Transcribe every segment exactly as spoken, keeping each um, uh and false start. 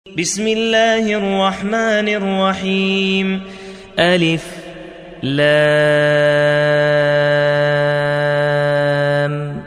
بسم الله الرحمن الرحيم. ألف لام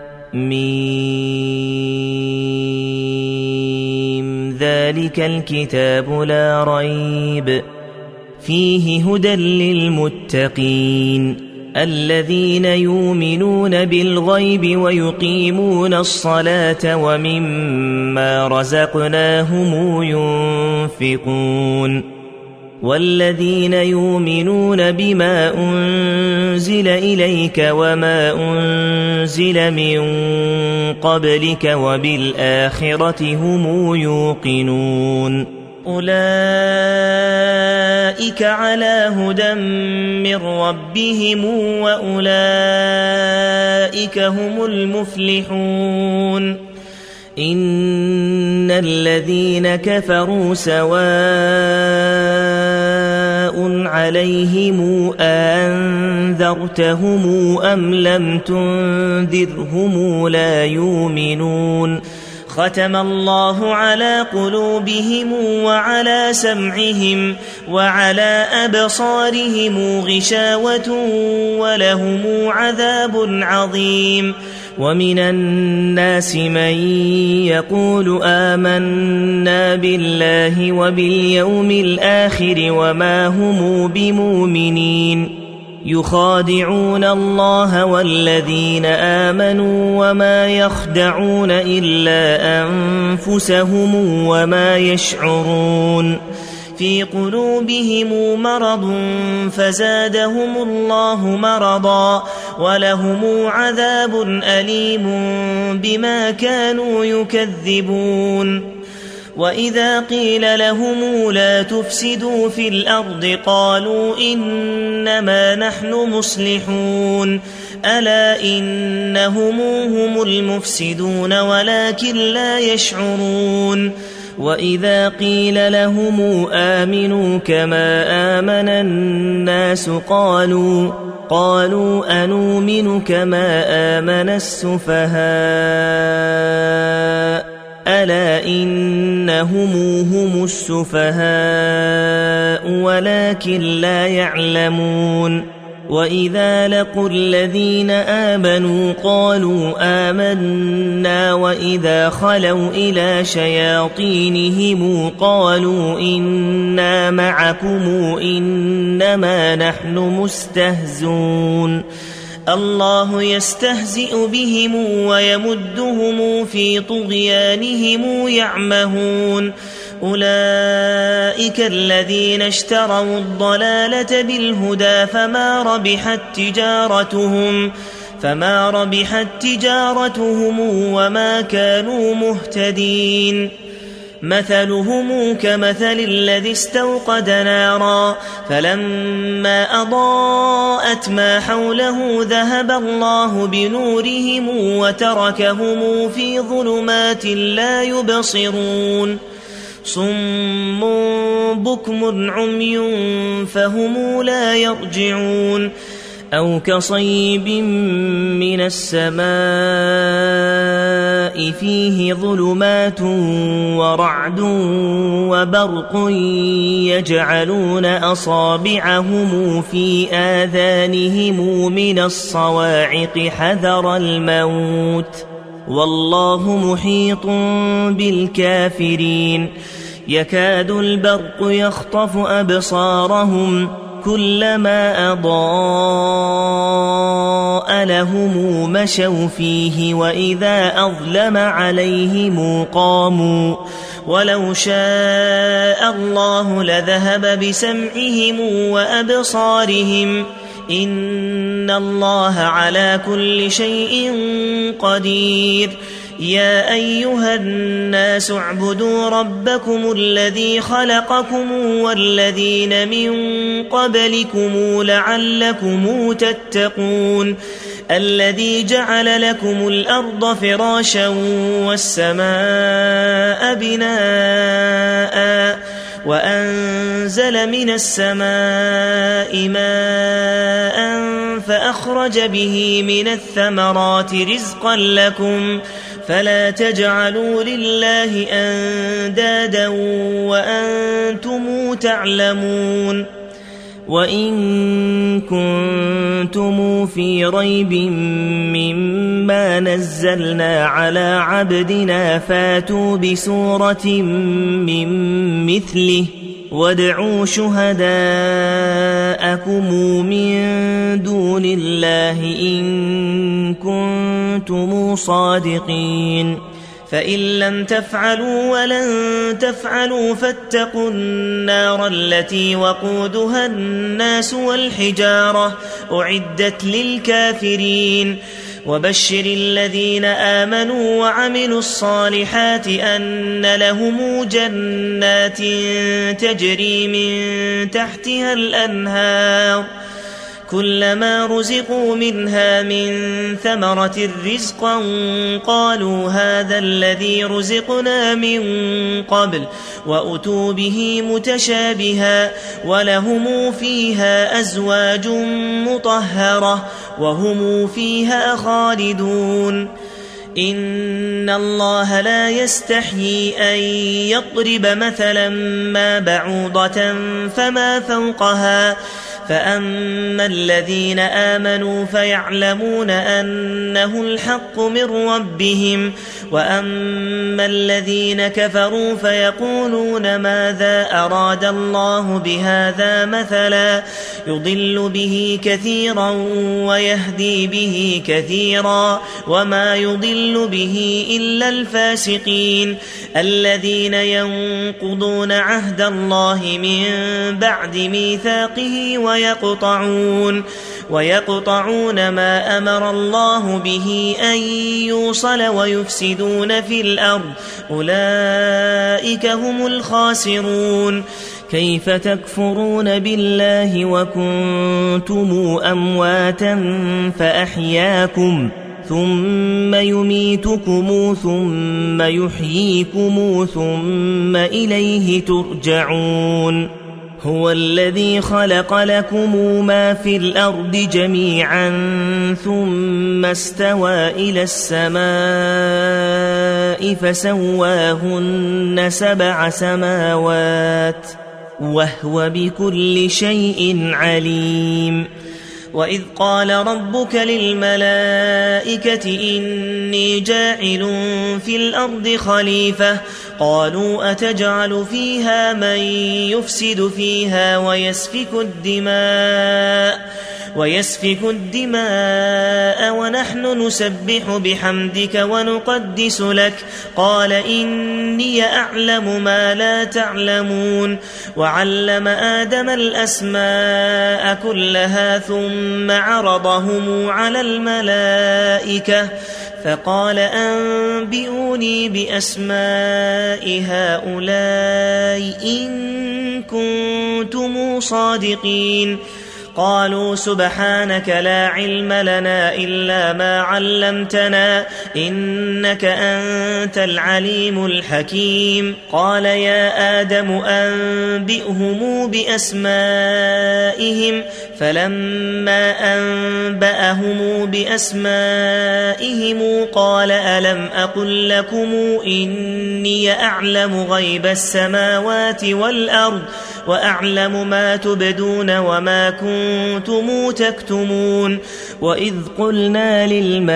ميم ذلك الكتاب لا ريب فيه هدى للمتقين الذين يؤمنون بالغيب ويقيمون الصلاة ومما رزقناهم ينفقون والذين يؤمنون بما أنزل إليك وما أنزل من قبلك وبالآخرة هم يوقنون أولئك على هدى من ربهم وأولئك هم المفلحون إن الذين كفروا سواء عليهم أنذرتهم أم لم تنذرهم لا يؤمنون ختم الله على قلوبهم وعلى سمعهم وعلى أبصارهم غشاوة ولهم عذاب عظيم ومن الناس من يقول آمنا بالله وباليوم الآخر وما هم بمؤمنين يخادعون الله والذين آمنوا وما يخدعون إلا أنفسهم وما يشعرون في قلوبهم مرض فزادهم الله مرضا ولهم عذاب أليم بما كانوا يكذبون وإذا قيل لهم لا تفسدوا في الأرض قالوا إنما نحن مصلحون ألا إنهم هم المفسدون ولكن لا يشعرون وإذا قيل لهم آمنوا كما آمن الناس قالوا قالوا أنؤمن كما آمن السفهاء ألا إنهم هم السفهاء ولكن لا يعلمون وإذا لقوا الذين آمنوا قالوا آمنا وإذا خلوا إلى شياطينهم قالوا إنا معكم إنما نحن مستهزون الله يستهزئ بهم ويمدهم في طغيانهم يعمهون أولئك الذين اشتروا الضلالة بالهدى فما ربحت تجارتهم فما ربحت تجارتهم وما كانوا مهتدين مثلهم كمثل الذي استوقد نارا فلما أضاءت ما حوله ذهب الله بنورهم وتركهم في ظلمات لا يبصرون صم بكم عمي فهم لا يرجعون أو كصيب من السماء فيه ظلمات ورعد وبرق يجعلون أصابعهم في آذانهم من الصواعق حذر الموت والله محيط بالكافرين يكاد البرق يخطف أبصارهم كلما أضاء لهم مشوا فيه وإذا أظلم عليهم قاموا ولو شاء الله لذهب بسمعهم وأبصارهم إن الله على كل شيء قدير يا أيها الناس اعبدوا ربكم الذي خلقكم والذين من قبلكم لعلكم تتقون الذي جعل لكم الأرض فراشا والسماء بناء وأنزل من السماء ماء فأخرج به من الثمرات رزقا لكم فلا تجعلوا لله أندادا وأنتم تعلمون وإن كنتم في ريب مما نزلنا على عبدنا فاتوا بسورة من مثله وادعوا شهداءكم من دون الله إن كنتم صادقين فإن لم تفعلوا ولن تفعلوا فاتقوا النار التي وقودها الناس والحجارة أعدت للكافرين وبشر الذين آمنوا وعملوا الصالحات أن لهم جنات تجري من تحتها الأنهار كلما رزقوا منها من ثمرة رزقا قالوا هذا الذي رزقنا من قبل وأتوا به متشابها ولهم فيها أزواج مطهرة وهم فيها خالدون إن الله لا يستحيي أن يضرب مثلا ما بعوضة فما فوقها فأما الذين آمنوا فيعلمون أنه الحق من ربهم وأما الذين كفروا فيقولون ماذا أراد الله بهذا مثلا يضل به كثيرا ويهدي به كثيرا وما يضل به إلا الفاسقين الذين ينقضون عهد الله من بعد ميثاقه ويقطعون ويقطعون ما أمر الله به أن يوصل ويفسدون في الأرض أولئك هم الخاسرون كيف تكفرون بالله وكنتم أمواتا فأحياكم ثم يميتكم ثم يحييكم ثم إليه ترجعون هو الذي خلق لكم ما في الأرض جميعا ثم استوى إلى السماء فسواهن سبع سماوات وهو بكل شيء عليم وإذ قال ربك للملائكة إني جاعل في الأرض خليفة قالوا أتجعل فيها من يفسد فيها ويسفك الدماء ويسفك الدماء ونحن نسبح بحمدك ونقدس لك قال إني أعلم ما لا تعلمون وعلم آدم الأسماء كلها ثم عرضهم على الملائكة فقال أنبئوني بأسماء هؤلاء إن كنتم صادقين قالوا سبحانك لا علم لنا إلا ما علمتنا إنك أنت العليم الحكيم قال يا آدم أنبئهم بأسمائهم فلما أنبأهم بأسمائهم قال ألم أقل لكم إني أعلم غيب السماوات والأرض وأعلم ما تبدون وما كنتم تكتمون وإذ قلنا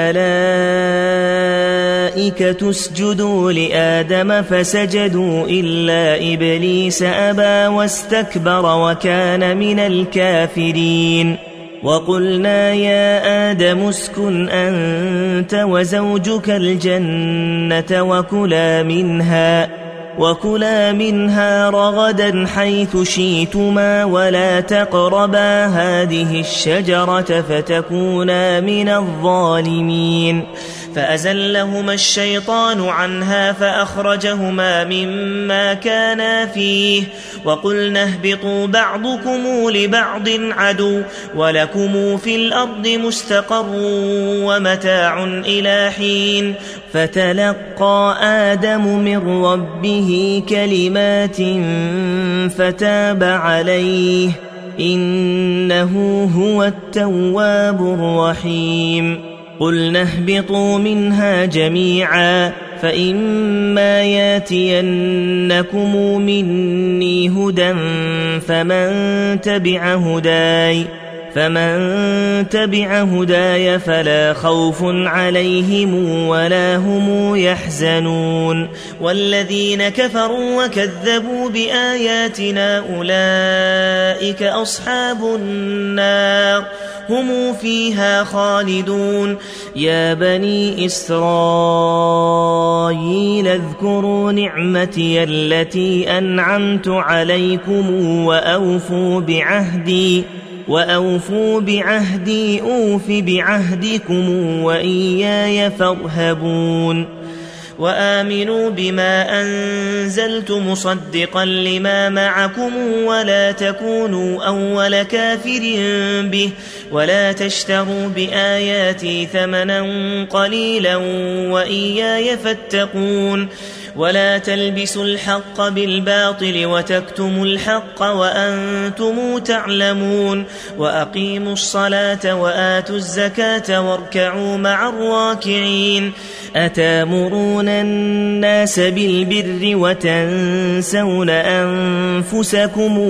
للملائكة اسجدوا لآدم فسجدوا إلا إبليس أبى واستكبر وكان من الكافرين وقلنا يا آدم اسكن أنت وزوجك الجنة وكلا منها وكلا منها رغدا حيث شئتما ولا تقربا هذه الشجرة فتكونا من الظالمين فأزلهما الشيطان عنها فأخرجهما مما كانا فيه وقلنا اهبطوا بعضكم لبعض عدو ولكم في الأرض مستقر ومتاع إلى حين فتلقى آدم من ربه كلمات فتاب عليه إنه هو التواب الرحيم قلنا اهبطوا منها جميعا فإما ياتينكم مني هدى فمن تبع هداي فمن تبع هداي فلا خوف عليهم ولا هم يحزنون والذين كفروا وكذبوا بآياتنا أولئك أصحاب النار هم فيها خالدون يا بني إسرائيل اذكروا نعمتي التي أنعمت عليكم وأوفوا بعهدي وأوفوا بعهدي أوف بعهدكم وإياي فارهبون وآمنوا بما أنزلت مصدقا لما معكم ولا تكونوا أول كافر به ولا تشتروا بآياتي ثمنا قليلا وإياي فاتقون ولا تلبسوا الحق بالباطل وتكتموا الحق وأنتم تعلمون وأقيموا الصلاة وآتوا الزكاة واركعوا مع الراكعين أتامرون الناس بالبر وتنسون أنفسكم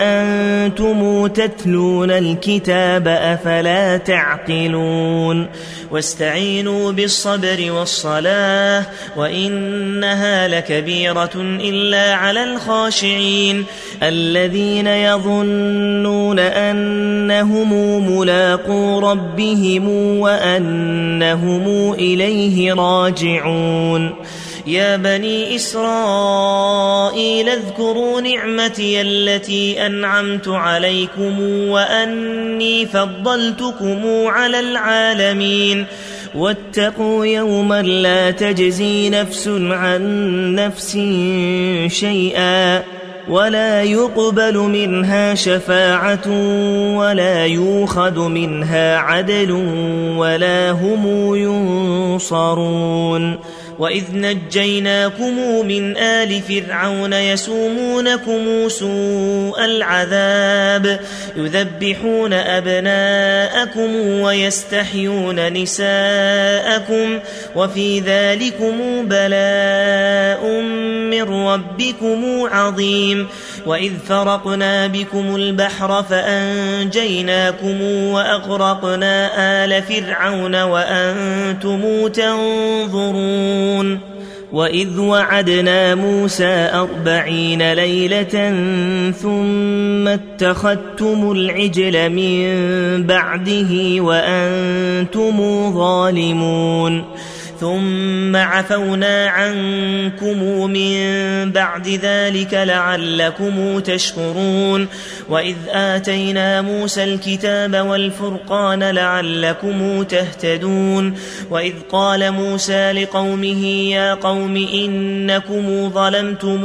وأنتم تتلون الكتاب أفلا تعقلون واستعينوا بالصبر والصلاة وإنها لكبيرة إلا على الخاشعين الذين يظنون أنهم ملاقو ربهم وأنهم إليه راجعون يا بني إسرائيل اذكروا نعمتي التي أنعمت عليكم وأني فضلتكم على العالمين واتقوا يوما لا تجزي نفس عن نفس شيئا ولا يقبل منها شفاعة ولا يؤخذ منها عدل ولا هم ينصرون وإذ نجيناكم من آل فرعون يسومونكم سوء العذاب يذبحون أبناءكم ويستحيون نساءكم وفي ذلكم بلاء من ربكم عظيم وإذ فرقنا بكم البحر فأنجيناكم وأغرقنا آل فرعون وأنتم تنظرون وإذ وعدنا موسى أربعين ليلة ثم اتخذتم العجل من بعده وأنتم ظالمون ثم عفونا عنكم من بعد ذلك لعلكم تشكرون وإذ آتينا موسى الكتاب والفرقان لعلكم تهتدون وإذ قال موسى لقومه يا قوم إنكم ظلمتم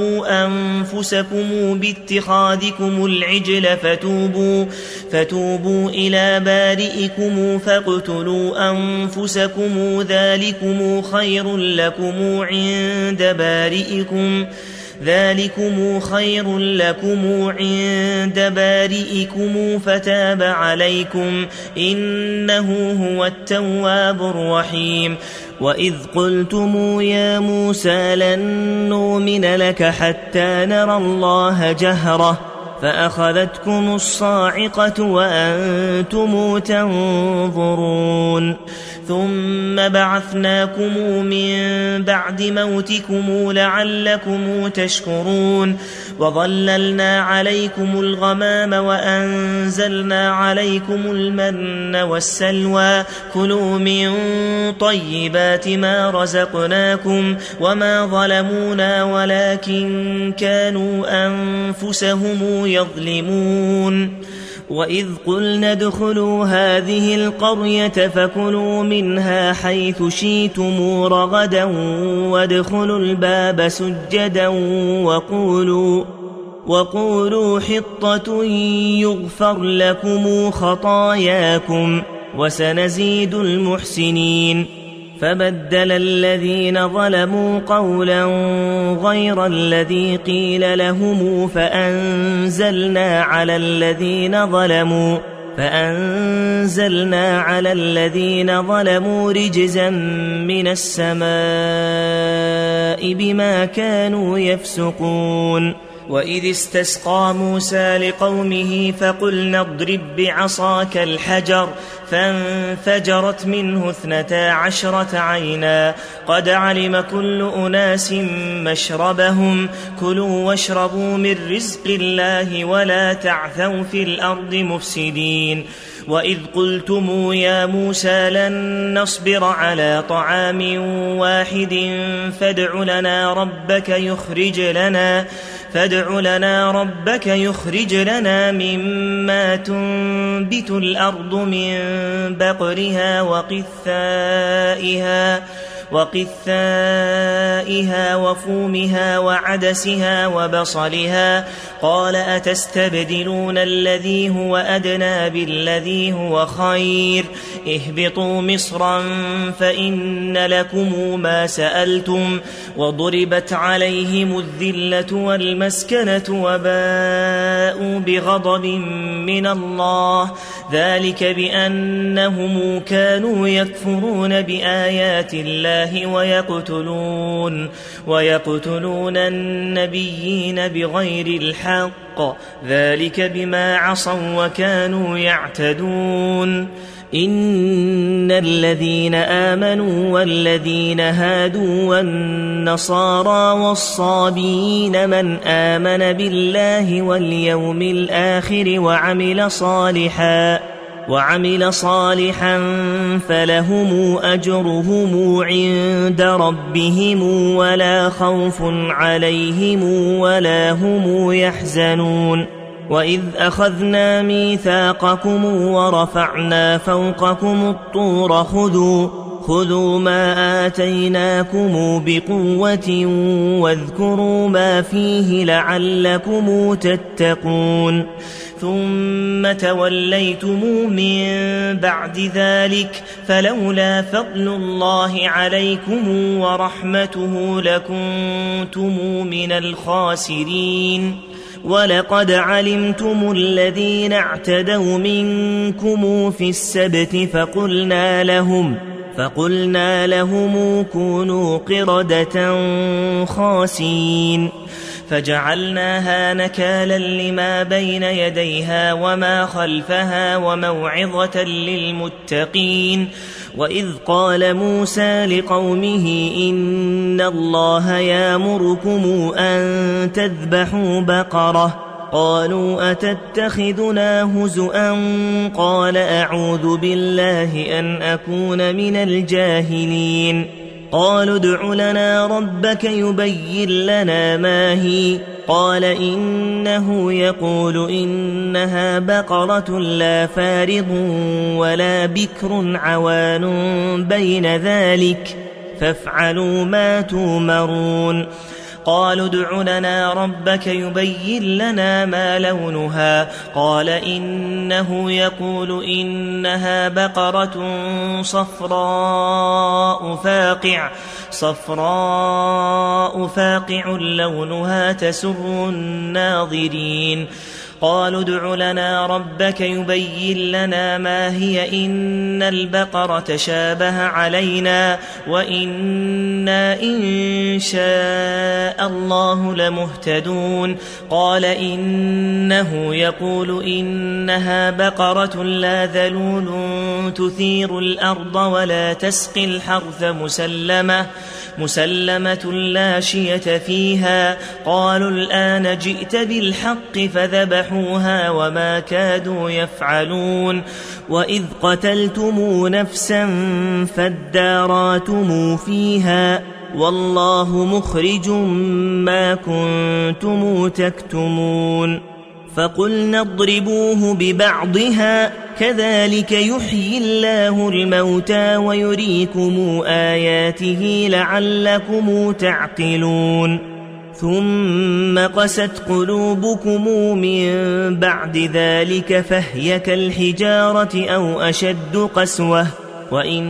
أنفسكم باتخاذكم العجل فتوبوا, فتوبوا إلى بارئكم فاقتلوا أنفسكم ذلكم خير لكم عند بارئكم ذلكم خير لكم عند بارئكم فتاب عليكم إنه هو التواب الرحيم وإذ قلتم يا موسى لن نؤمن لك حتى نرى الله جهرة فأخذتكم الصاعقة وأنتم تنظرون ثم بعثناكم من بعد موتكم لعلكم تشكرون وظللنا عليكم الغمام وأنزلنا عليكم المن والسلوى كلوا من طيبات ما رزقناكم وما ظلمونا ولكن كانوا أنفسهم يظلمون وإذ قلنا ادخلوا هذه القرية فكلوا منها حيث شئتم رغدا وادخلوا الباب سجدا وقولوا, وقولوا حطة يغفر لكم خطاياكم وسنزيد المحسنين فبدل الذين ظلموا قولا غير الذي قيل لهم فأنزلنا على الذين ظلموا فأنزلنا على الذين ظلموا رجزا من السماء بما كانوا يفسقون وإذ استسقى موسى لقومه فقلنا اضرب بعصاك الحجر فانفجرت منه اثنتا عشرة عينا قد علم كل أناس مشربهم كلوا واشربوا من رزق الله ولا تعثوا في الأرض مفسدين وإذ قلتم يا موسى لن نصبر على طعام واحد فادع لنا ربك يخرج لنا فادع لنا ربك يخرج لنا مما تنبت الأرض من بقرها وقثائها وقثائها وفومها وعدسها وبصلها قال أتستبدلون الذي هو أدنى بالذي هو خير اهبطوا مصرا فإن لكم ما سألتم وضربت عليهم الذلة والمسكنة وباءوا بغضب من الله ذلك بأنهم كانوا يكفرون بآيات الله ويقتلون ويقتلون النبيين بغير الحق ذلك بما عصوا وكانوا يعتدون إن الذين آمنوا والذين هادوا والنصارى والصابين من آمن بالله واليوم الآخر وعمل صالحا وعمل صالحا فلهم أجرهم عند ربهم ولا خوف عليهم ولا هم يحزنون وإذ أخذنا ميثاقكم ورفعنا فوقكم الطور خذوا خذوا ما آتيناكم بقوة واذكروا ما فيه لعلكم تتقون ثم توليتم من بعد ذلك فلولا فضل الله عليكم ورحمته لكنتم من الخاسرين ولقد علمتم الذين اعتدوا منكم في السبت فقلنا لهم فقلنا لهم كونوا قردة خاسئين فجعلناها نكالا لما بين يديها وما خلفها وموعظة للمتقين وإذ قال موسى لقومه إن الله يأمركم أن تذبحوا بقرة قالوا أتتخذنا هزؤا قال أعوذ بالله أن أكون من الجاهلين قالوا ادع لنا ربك يبين لنا ما هي قال إنه يقول إنها بقرة لا فارض ولا بكر عوان بين ذلك فافعلوا ما تؤمرون قالوا ادع لنا ربك يبين لنا ما لونها قال إنه يقول إنها بقرة صفراء فاقع صفراء فاقع لونها تسر الناظرين قالوا ادع لنا ربك يبين لنا ما هي إن البقرة شابه علينا وإنا إن شاء الله لمهتدون قال إنه يقول إنها بقرة لا ذلول تثير الأرض ولا تسقي الحرث مسلمة مسلمة لا شية فيها قالوا الآن جئت بالحق فذبحوها وما كادوا يفعلون وإذ قتلتم نفسا فاداراتم فيها والله مخرج ما كنتم تكتمون فقلنا اضربوه ببعضها كذلك يحيي الله الموتى ويريكم آياته لعلكم تعقلون ثم قست قلوبكم من بعد ذلك فهي كالحجارة أو أشد قسوة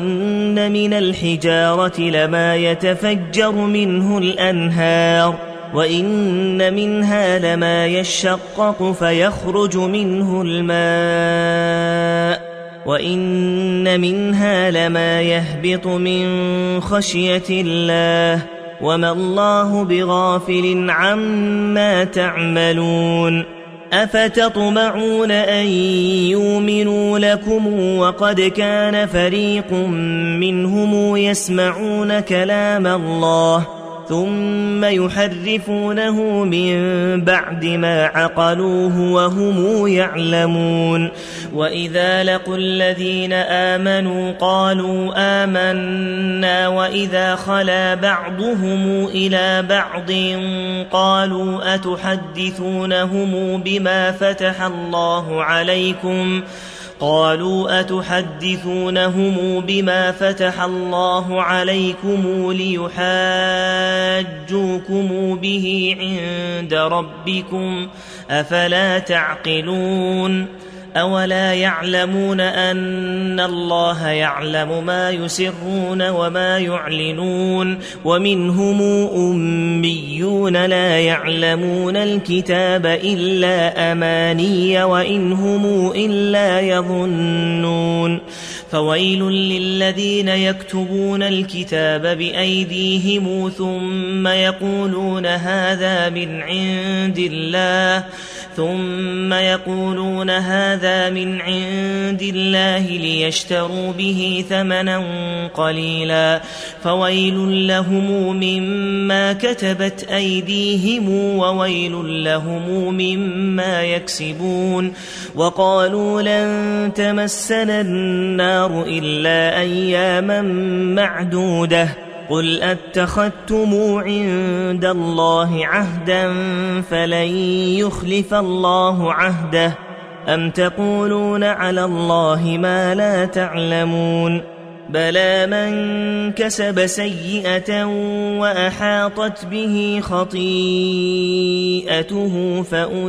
وإن من الحجارة لما يتفجر منه الأنهار وإن منها لما يشقق فيخرج منه الماء وإن منها لما يهبط من خشية الله وما الله بغافل عما تعملون أفتطمعون أن يؤمنوا لكم وقد كان فريق منهم يسمعون كلام الله ثم يحرفونه من بعد ما عقلوه وهم يعلمون وإذا لقوا الذين آمنوا قالوا آمنا وإذا خلا بعضهم إلى بعض قالوا أتحدثونهم بما فتح الله عليكم قالوا أتحدثونهم بما فتح الله عليكم ليحاجوكم به عند ربكم أفلا تعقلون أولا يعلمون أن الله يعلم ما يسرون وما يعلنون ومنهم أميون لا يعلمون الكتاب إلا أماني وإن هم إلا يظنون فويل للذين يكتبون الكتاب بأيديهم ثم يقولون هذا من عند الله ثم يقولون هذا من عند الله ليشتروا به ثمنا قليلا فويل لهم مما كتبت أيديهم وويل لهم مما يكسبون وقالوا لن تمسنا النار إلا أياما معدودة قل أتخذتم عند الله عهدا فلن يخلف الله عهده أم تقولون على الله ما لا تعلمون بلى من كسب سيئة وأحاطت به خطيئته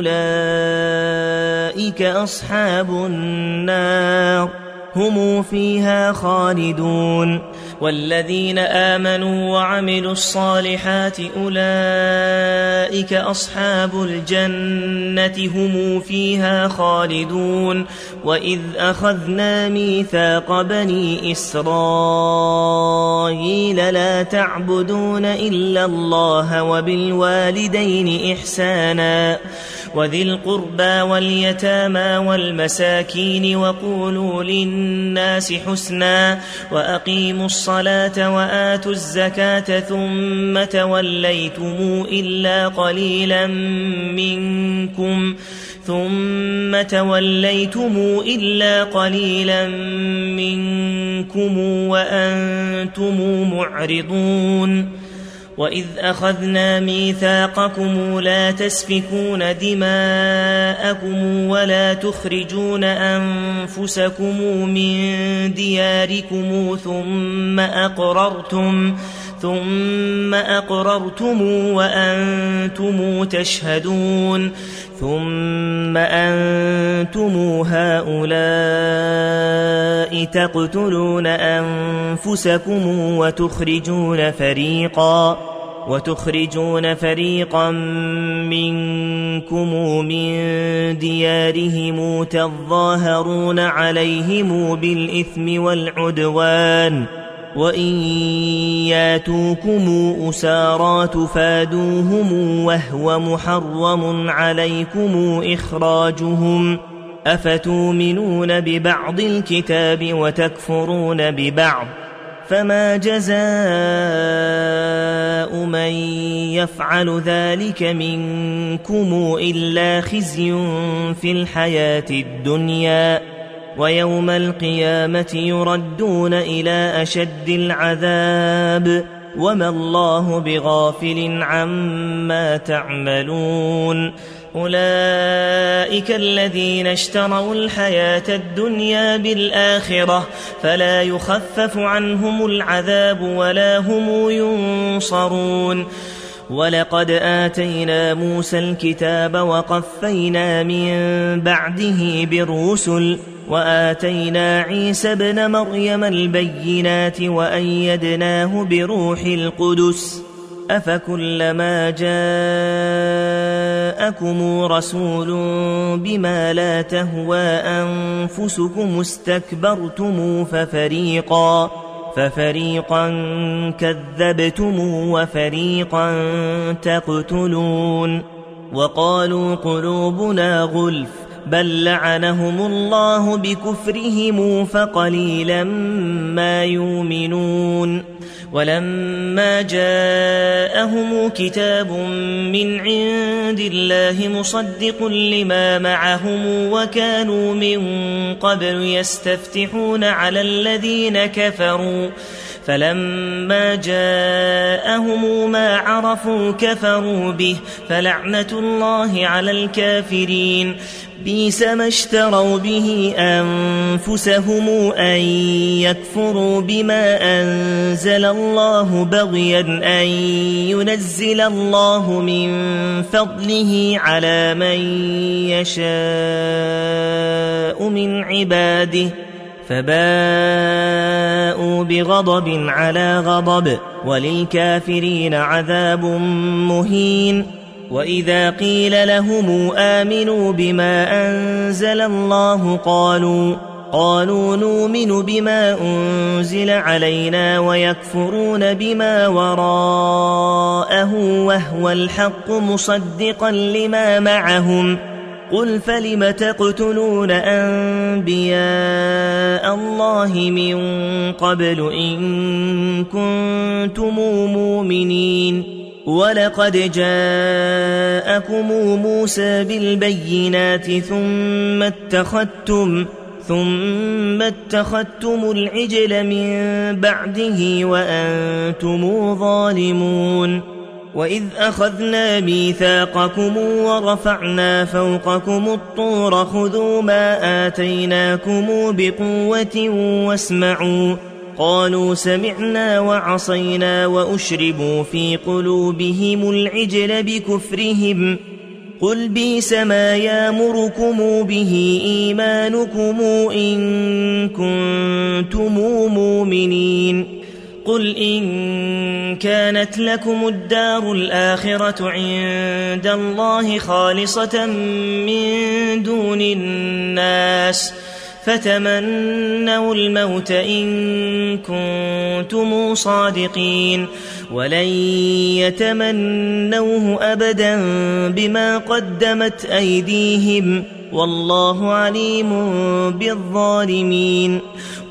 فأولئك أصحاب النار هم فيها خالدون والذين آمنوا وعملوا الصالحات أولئك أصحاب الجنة هم فيها خالدون وإذ أخذنا ميثاق بني إسرائيل لا تعبدون إلا الله وبالوالدين إحسانا وذي القربى واليتامى والمساكين وقولوا للناس حسنا وأقيموا الصلاة وآتوا الزكاة ثم توليتم إلا قليلا منكم ثم توليتم إلا قليلا منكم وأنتم معرضون وإذ أخذنا ميثاقكم لا تسفكون دماءكم ولا تخرجون أنفسكم من دياركم ثم أقررتم ثم أقررتم وأنتم تشهدون ثم أنتم هؤلاء تقتلون أنفسكم وتخرجون فريقا وتخرجون فريقا منكم من ديارهم تظاهرون عليهم بالإثم والعدوان وإن ياتوكم أسارى تفادوهم وهو محرم عليكم إخراجهم أفتؤمنون ببعض الكتاب وتكفرون ببعض فما جزاء من يفعل ذلك منكم إلا خزي في الحياة الدنيا ويوم القيامة يردون إلى أشد العذاب وما الله بغافل عما تعملون أولئك الذين اشتروا الحياة الدنيا بالآخرة فلا يخفف عنهم العذاب ولا هم ينصرون ولقد آتينا موسى الكتاب وقفينا من بعده بالرسل وآتينا عيسى ابن مريم البينات وأيدناه بروح القدس أفكلما جاءكم رسول بما لا تهوى أنفسكم استكبرتم ففريقا ففريقا كذبتم وفريقا تقتلون وقالوا قلوبنا غلف بل لعنهم الله بكفرهم فقليلا ما يؤمنون ولما جاءهم كتاب من عند الله مصدق لما معهم وكانوا من قبل يستفتحون على الذين كفروا فلما جاءهم ما عرفوا كفروا به فلعنة الله على الكافرين بئس ما اشتروا به أنفسهم أن يكفروا بما أنزل الله بغيا أن ينزل الله من فضله على من يشاء من عباده فباءوا بغضب على غضب وللكافرين عذاب مهين وإذا قيل لهم آمنوا بما أنزل الله قالوا قالوا نؤمن بما أنزل علينا ويكفرون بما وراءه وهو الحق مصدقا لما معهم قل فلم تقتلون أنبياء الله من قبل إن كنتم مؤمنين ولقد جاءكم موسى بالبينات ثم اتخذتم ثم اتخذتم العجل من بعده وأنتم ظالمون وإذ أخذنا ميثاقكم ورفعنا فوقكم الطور خذوا ما آتيناكم بقوة واسمعوا قالوا سمعنا وعصينا وأشربوا في قلوبهم العجل بكفرهم قل بئس ما يامركم به إيمانكم إن كنتم مؤمنين قل إن كانت لكم الدار الآخرة عند الله خالصة من دون الناس فتمنوا الموت إن كنتم صادقين ولن يتمنوه أبدا بما قدمت أيديهم والله عليم بالظالمين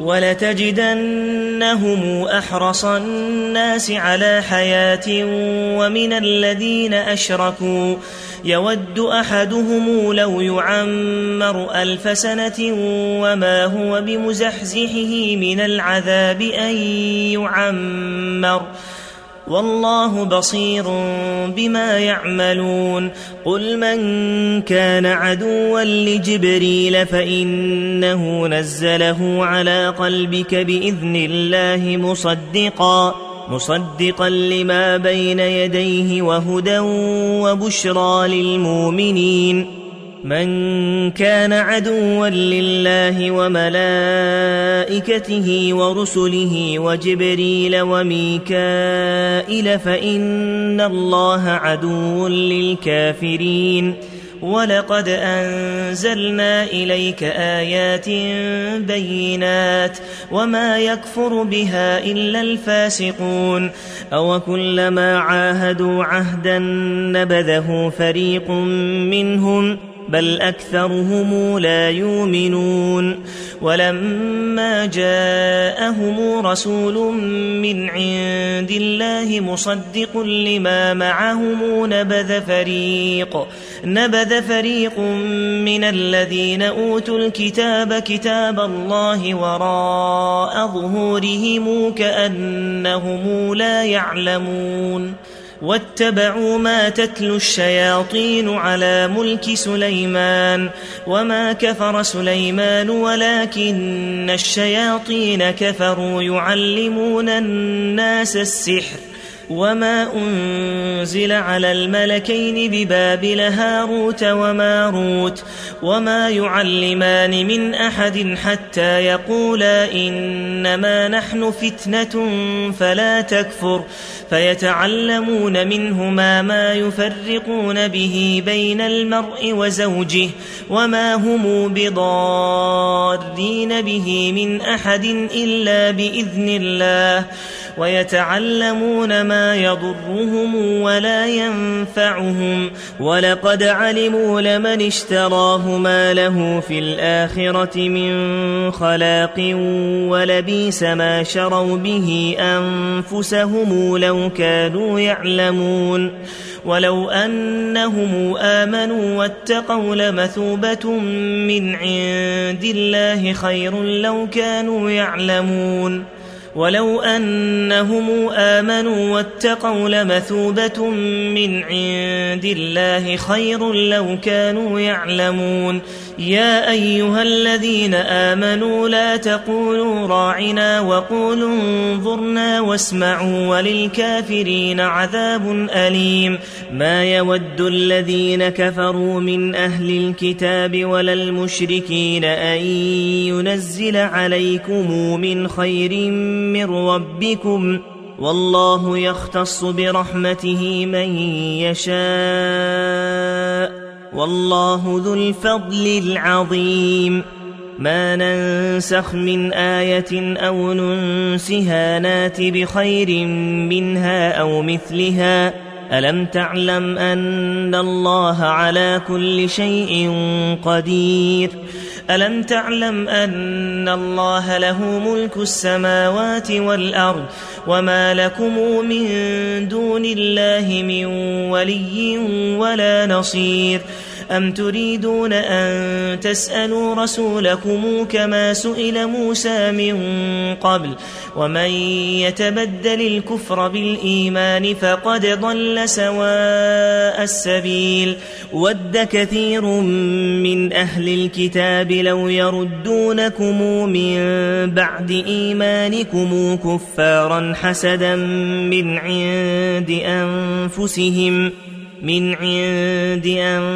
ولتجدنهم أحرص الناس على حياة ومن الذين أشركوا يود أحدهم لو يعمر ألف سنة وما هو بمزحزحه من العذاب أن يعمر والله بصير بما يعملون قل من كان عدوا لجبريل فإنه نزله على قلبك بإذن الله مصدقا مصدقا لما بين يديه وهدى وبشرى للمؤمنين من كان عدوا لله وملائكته ورسله وجبريل وميكائيل فإن الله عدو للكافرين ولقد أنزلنا إليك آيات بينات وما يكفر بها إلا الفاسقون أو كلما عاهدوا عهدا نبذه فريق منهم بل أكثرهم لا يؤمنون ولما جاءهم رسول من عند الله مصدق لما معهم نبذ فريق نبذ فريق من الذين أوتوا الكتاب كتاب الله وراء ظهورهم كأنهم لا يعلمون واتبعوا ما تتلو الشياطين على ملك سليمان وما كفر سليمان ولكن الشياطين كفروا يعلمون الناس السحر وما أنزل على الملكين ببابل هاروت وماروت وما يعلمان من أحد حتى يقولا إنما نحن فتنة فلا تكفر فيتعلمون منهما ما يفرقون به بين المرء وزوجه وما هم بضارين به من أحد إلا بإذن الله ويتعلمون ما يضرهم ولا ينفعهم ولقد علموا لمن اشتراه ما له في الآخرة من خلاق ولبئس ما شروا به أنفسهم لو كانوا يعلمون ولو أنهم آمنوا واتقوا لمثوبة من عند الله خير لو كانوا يعلمون ولو أنهم آمنوا واتقوا لمثوبة من عند الله خير لو كانوا يعلمون يا أيها الذين آمنوا لا تقولوا راعنا وقولوا انظرنا واسمعوا وللكافرين عذاب أليم ما يود الذين كفروا من أهل الكتاب ولا المشركين أن ينزل عليكم من خير من ربكم والله يختص برحمته من يشاء والله ذو الفضل العظيم ما ننسخ من آية أو ننسها نات بخير منها أو مثلها ألم تعلم أن الله على كل شيء قدير ألم تعلم أن الله له ملك السماوات والأرض وما لكم من دون الله من ولي ولا نصير أم تريدون أن تسألوا رسولكم كما سئل موسى من قبل ومن يتبدل الكفر بالإيمان فقد ضل سواء السبيل ود كثير من أهل الكتاب لو يردونكم من بعد إيمانكم كفارا حسدا من عند أنفسهم من عند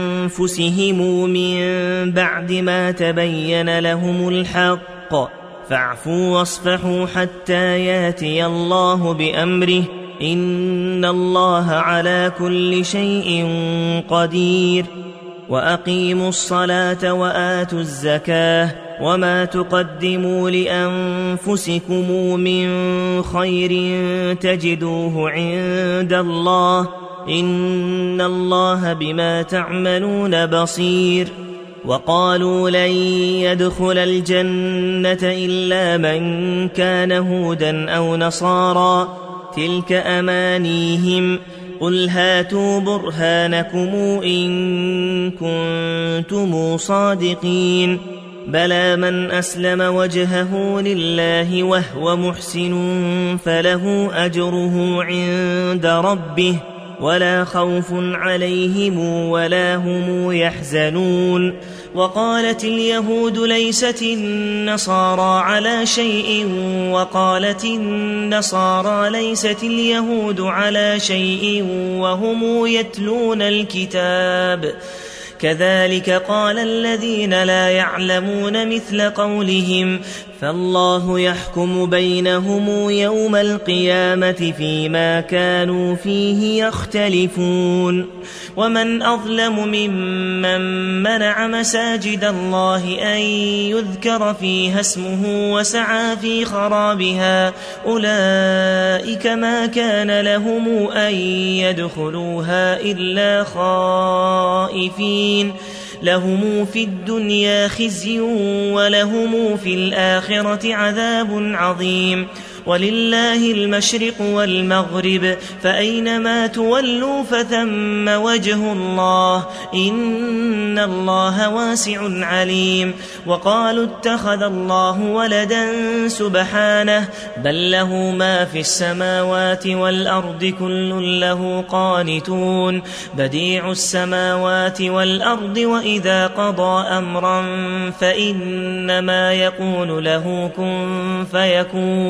أنفسهم من بعد ما تبين لهم الحق فاعفوا واصفحوا حتى ياتي الله بأمره إن الله على كل شيء قدير وأقيموا الصلاة وآتوا الزكاة وما تقدموا لأنفسكم من خير تجدوه عند الله إن الله بما تعملون بصير وقالوا لن يدخل الجنة إلا من كان هودا أو نصارى تلك أمانيهم قل هاتوا برهانكم إن كنتم صادقين بلى من أسلم وجهه لله وهو محسن فله أجره عند ربه ولا خوف عليهم ولا هم يحزنون وقالت اليهود ليست النصارى على شيء وقالت النصارى ليست اليهود على شيء وهم يتلون الكتاب كذلك قال الذين لا يعلمون مثل قولهم فالله يحكم بينهم يوم القيامة فيما كانوا فيه يختلفون ومن أظلم ممن منع مساجد الله أن يذكر فيها اسمه وسعى في خرابها أولئك ما كان لهم أن يدخلوها إلا خائفين لهم في الدنيا خزي ولهم في الآخرة عذاب عظيم ولله المشرق والمغرب فأينما تولوا فثم وجه الله إن الله واسع عليم وقالوا اتخذ الله ولدا سبحانه بل له ما في السماوات والأرض كل له قانتون بديع السماوات والأرض وإذا قضى أمرا فإنما يقول له كن فيكون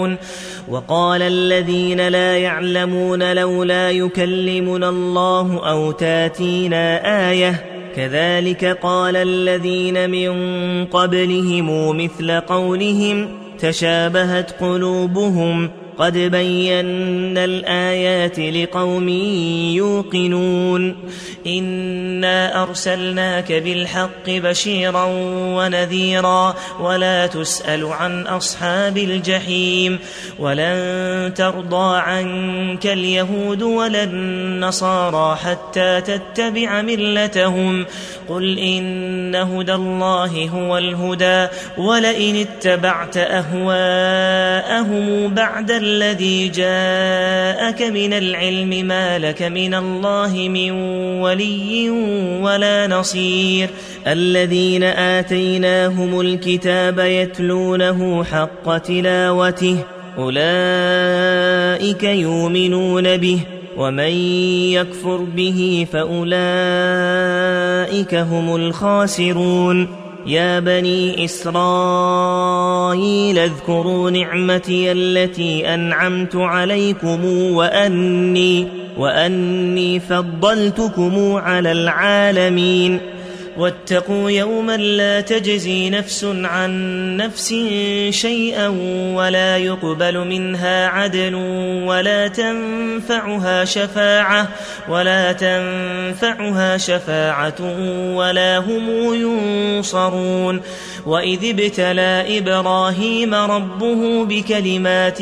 وقال الذين لا يعلمون لولا يكلمنا الله أو تاتينا آية كذلك قال الذين من قبلهم مثل قولهم تشابهت قلوبهم قد بينا الآيات لقوم يوقنون إنا أرسلناك بالحق بشيرا ونذيرا ولا تسأل عن أصحاب الجحيم ولن ترضى عنك اليهود ولا النصارى حتى تتبع ملتهم قل إن هدى الله هو الهدى ولئن اتبعت أهواءهم بعد الذي جاءك من العلم ما لك من الله من ولي ولا نصير الذين آتيناهم الكتاب يتلونه حق تلاوته أولئك يؤمنون به ومن يكفر به فأولئك هم الخاسرون يا بني إسرائيل اذكروا نعمتي التي أنعمت عليكم وأني, وأني فضلتكم على العالمين واتقوا يوما لا تجزي نفس عن نفس شيئا ولا يقبل منها عدل ولا تنفعها شفاعة ولا تنفعها شفاعة ولا هم ينصرون وإذ ابتلى إبراهيم ربه بكلمات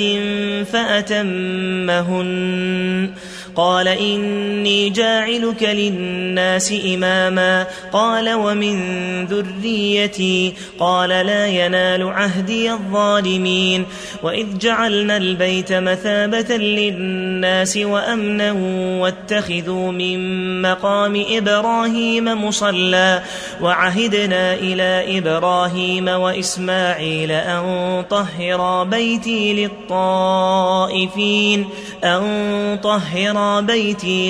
فأتمهن قال إني جاعلك للناس إماما قال ومن ذريتي قال لا ينال عهدي الظالمين وإذ جعلنا البيت مثابة للناس وأمنا واتخذوا من مقام إبراهيم مصلى وعهدنا إلى إبراهيم وإسماعيل أن طهرا بيتي للطائفين أن طهرا بيتي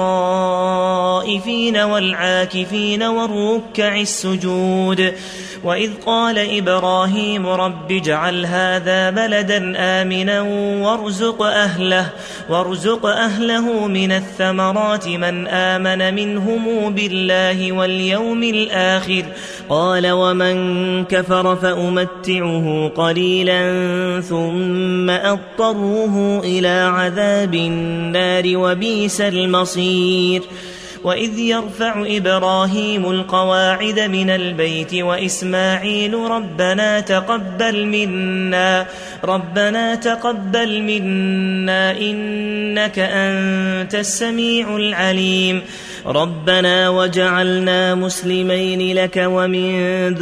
للطائفين والعاكفين والركع السجود وإذ قال إبراهيم رب اجعل هذا بلدا آمنا وارزق أهله, وارزق أهله من الثمرات من آمن منهم بالله واليوم الآخر قال ومن كفر فأمتعه قليلا ثم أضطره إلى عذاب النار وبئس المصير وإذ يرفع إبراهيم القواعد من البيت وإسماعيل ربنا تقبل منا ربنا تقبل منا إنك أنت السميع العليم ربنا وجعلنا مسلمين لك ومن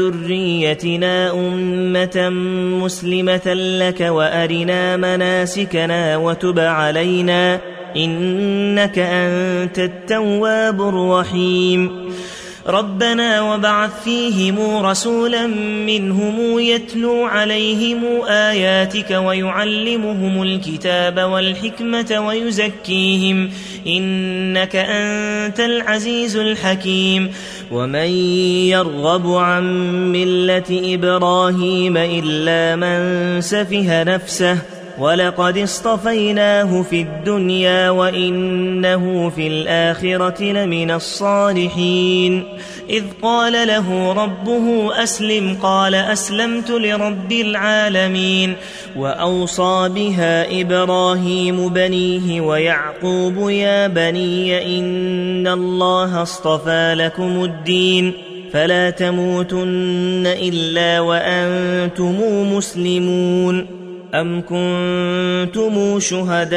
ذريتنا أمة مسلمة لك وأرنا مناسكنا وتب علينا إنك أنت التواب الرحيم ربنا وبعث فيهم رسولا منهم يتلو عليهم آياتك ويعلمهم الكتاب والحكمة ويزكيهم إنك أنت العزيز الحكيم ومن يرغب عن ملة إبراهيم إلا من سفه نفسه ولقد اصطفيناه في الدنيا وإنه في الآخرة لمن الصالحين إذ قال له ربه أسلم قال أسلمت لرب العالمين وأوصى بها إبراهيم بنيه ويعقوب يا بني إن الله اصطفى لكم الدين فلا تموتن إلا وأنتم مسلمون أم كنتم شهداء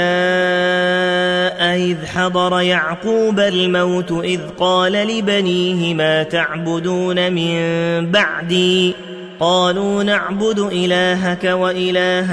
إذ حضر يعقوب الموت إذ قال لبنيه ما تعبدون من بعدي قالوا نعبد إلهك وإله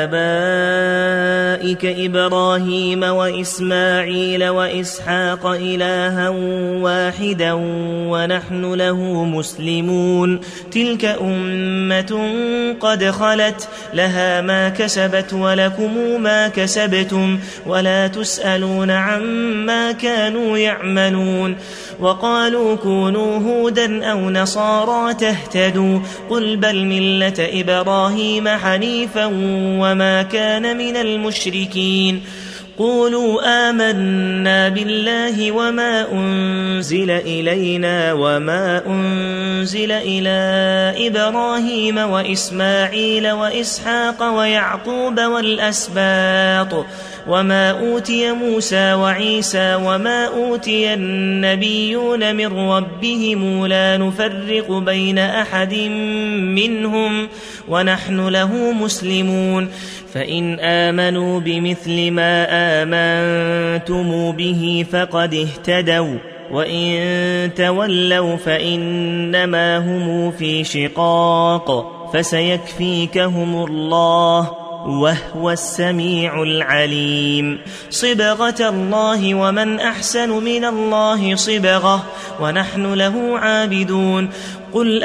آبائك إبراهيم وإسماعيل وإسحاق إلها واحدا ونحن له مسلمون تلك أمة قد خلت لها ما كسبت ولكم ما كسبتم ولا تسألون عما كانوا يعملون وقالوا كونوا هودا أو نصارى تهتدوا قل قل بل ملة إبراهيم حنيفا وما كان من المشركين قولوا آمنا بالله وما أنزل إلينا وما أنزل إلى إبراهيم وإسماعيل وإسحاق ويعقوب والأسباط وما أوتي موسى وعيسى وما أوتي النبيون من ربهم لا نفرق بين أحد منهم ونحن له مسلمون فإن آمنوا بمثل ما آمنتم به فقد اهتدوا وإن تولوا فإنما هم في شقاق فسيكفيكهم الله وهو السميع العليم صبغة الله ومن أحسن من الله صبغة ونحن له عابدون قل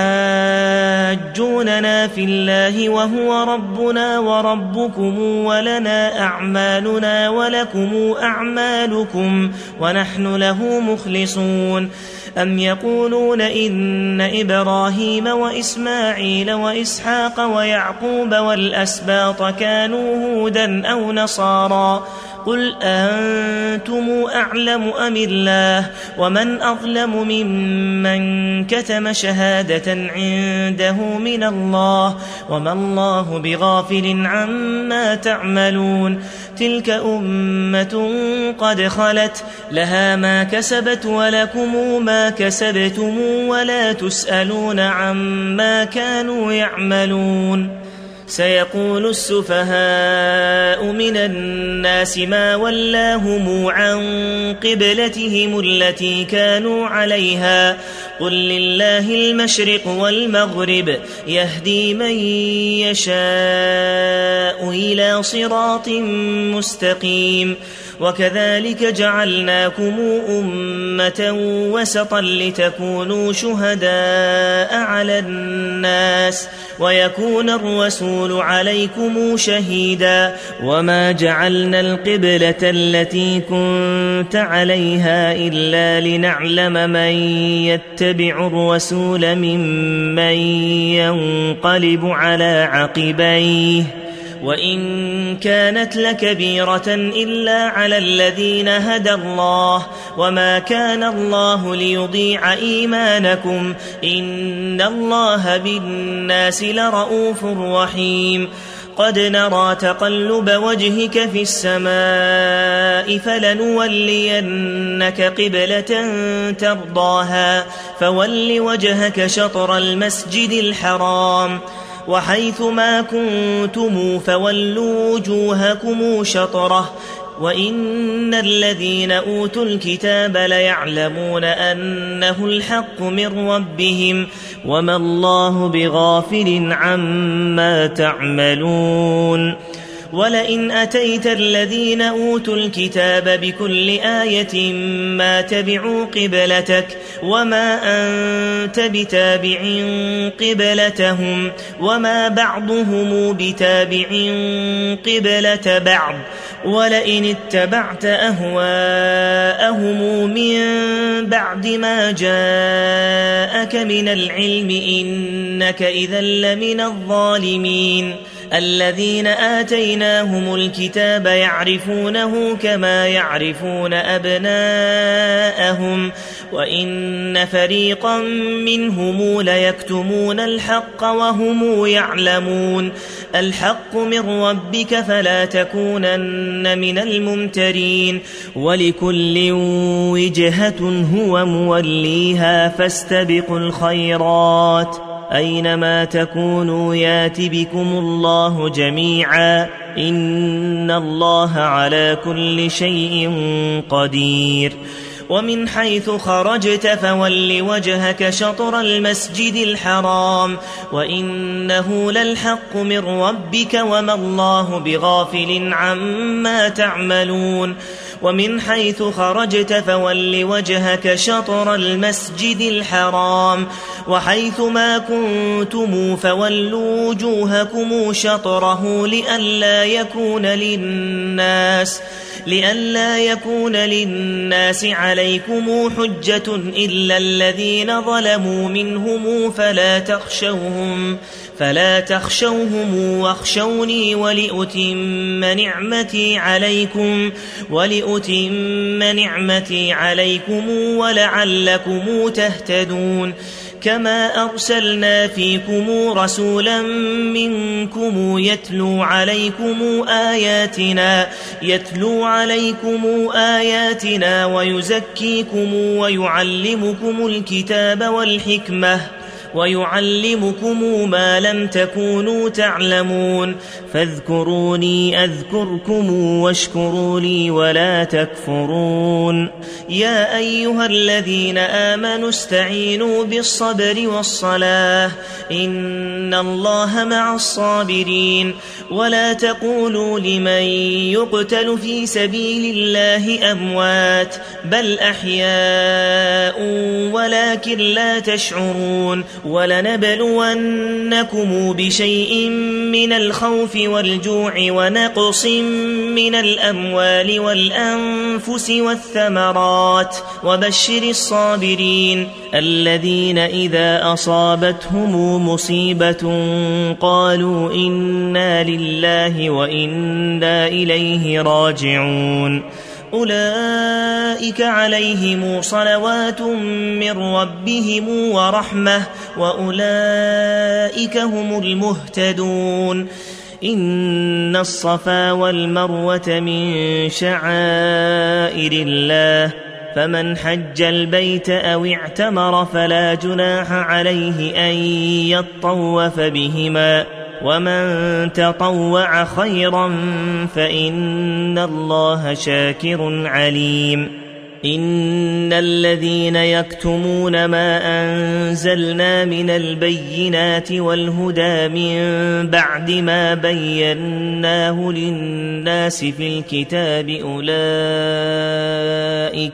أتحاجوننا في الله وهو ربنا وربكم ولنا أعمالنا ولكم أعمالكم ونحن له مخلصون أم يقولون إن إبراهيم وإسماعيل وإسحاق ويعقوب والأسباط كانوا هودا أو نصارى قل أنتم أعلم أم الله ومن أظلم ممن كتم شهادة عنده من الله وما الله بغافل عما تعملون تلك أمة قد خلت لها ما كسبت ولكم ما كسبتم ولا تسألون عما كانوا يعملون سيقول السفهاء من الناس ما ولاهم عن قبلتهم التي كانوا عليها قل لله المشرق والمغرب يهدي من يشاء إلى صراط مستقيم وكذلك جعلناكم أمة وسطا لتكونوا شهداء على الناس ويكون الرسول عليكم شهيدا وما جعلنا القبلة التي كنت عليها إلا لنعلم من يتبع الرسول ممن ينقلب على عقبيه وإن كانت لكبيرة إلا على الذين هدى الله وما كان الله ليضيع إيمانكم إن الله بالناس لرؤوف رحيم قد نرى تقلب وجهك في السماء فلنولينك قبلة ترضاها فول وجهك شطر المسجد الحرام وحيث ما كنتم فولوا وجوهكم شطره وإن الذين أوتوا الكتاب ليعلمون أنه الحق من ربهم وما الله بغافل عما تعملون ولئن أتيت الذين أوتوا الكتاب بكل آية ما تبعوا قبلتك وما أنت بتابع قبلتهم وما بعضهم بتابع قبلة بعض ولئن اتبعت أهواءهم من بعد ما جاءك من العلم إنك إذا لمن الظالمين الذين آتيناهم الكتاب يعرفونه كما يعرفون أبناءهم وإن فريقا منهم ليكتمون الحق وهم يعلمون الحق من ربك فلا تكونن من الممترين ولكل وجهة هو موليها فاستبقوا الخيرات أينما تكونوا يات بكم الله جميعا إن الله على كل شيء قدير ومن حيث خرجت فول وجهك شطر المسجد الحرام وإنه للحق من ربك وما الله بغافل عما تعملون ومن حيث خرجت فول وجهك شطر المسجد الحرام وحيث ما كنتم فولوا وجوهكم شطره لئلا يكون للناس لئلا يكون للناس عليكم حجة إلا الذين ظلموا منهم فلا تخشوهم فلا تخشوهم واخشوني ولأتم نعمتي عليكم ولأتم نعمتي عليكم ولعلكم تهتدون كما أرسلنا فيكم رسولا منكم يتلو عليكم آياتنا يتلو عليكم آياتنا ويزكيكم ويعلمكم الكتاب والحكمة ويعلمكم ما لم تكونوا تعلمون فاذكروني أذكركم واشكروا لي ولا تكفرون يا أيها الذين آمنوا استعينوا بالصبر والصلاة إن الله مع الصابرين ولا تقولوا لمن يقتل في سبيل الله أموات بل أحياء ولكن لا تشعرون ولنبلونكم بشيء من الخوف والجوع ونقص من الأموال والأنفس والثمرات وبشر الصابرين الذين إذا أصابتهم مصيبة قالوا إنا لله وإنا إليه راجعون أولئك عليهم صلوات من ربهم ورحمة وأولئك هم المهتدون إن الصفا والمروة من شعائر الله فمن حج البيت أو اعتمر فلا جناح عليه أن يطوف بهما ومن تطوع خيرا فإن الله شاكر عليم إن الذين يكتمون ما أنزلنا من البينات والهدى من بعد ما بيناه للناس في الكتاب أولئك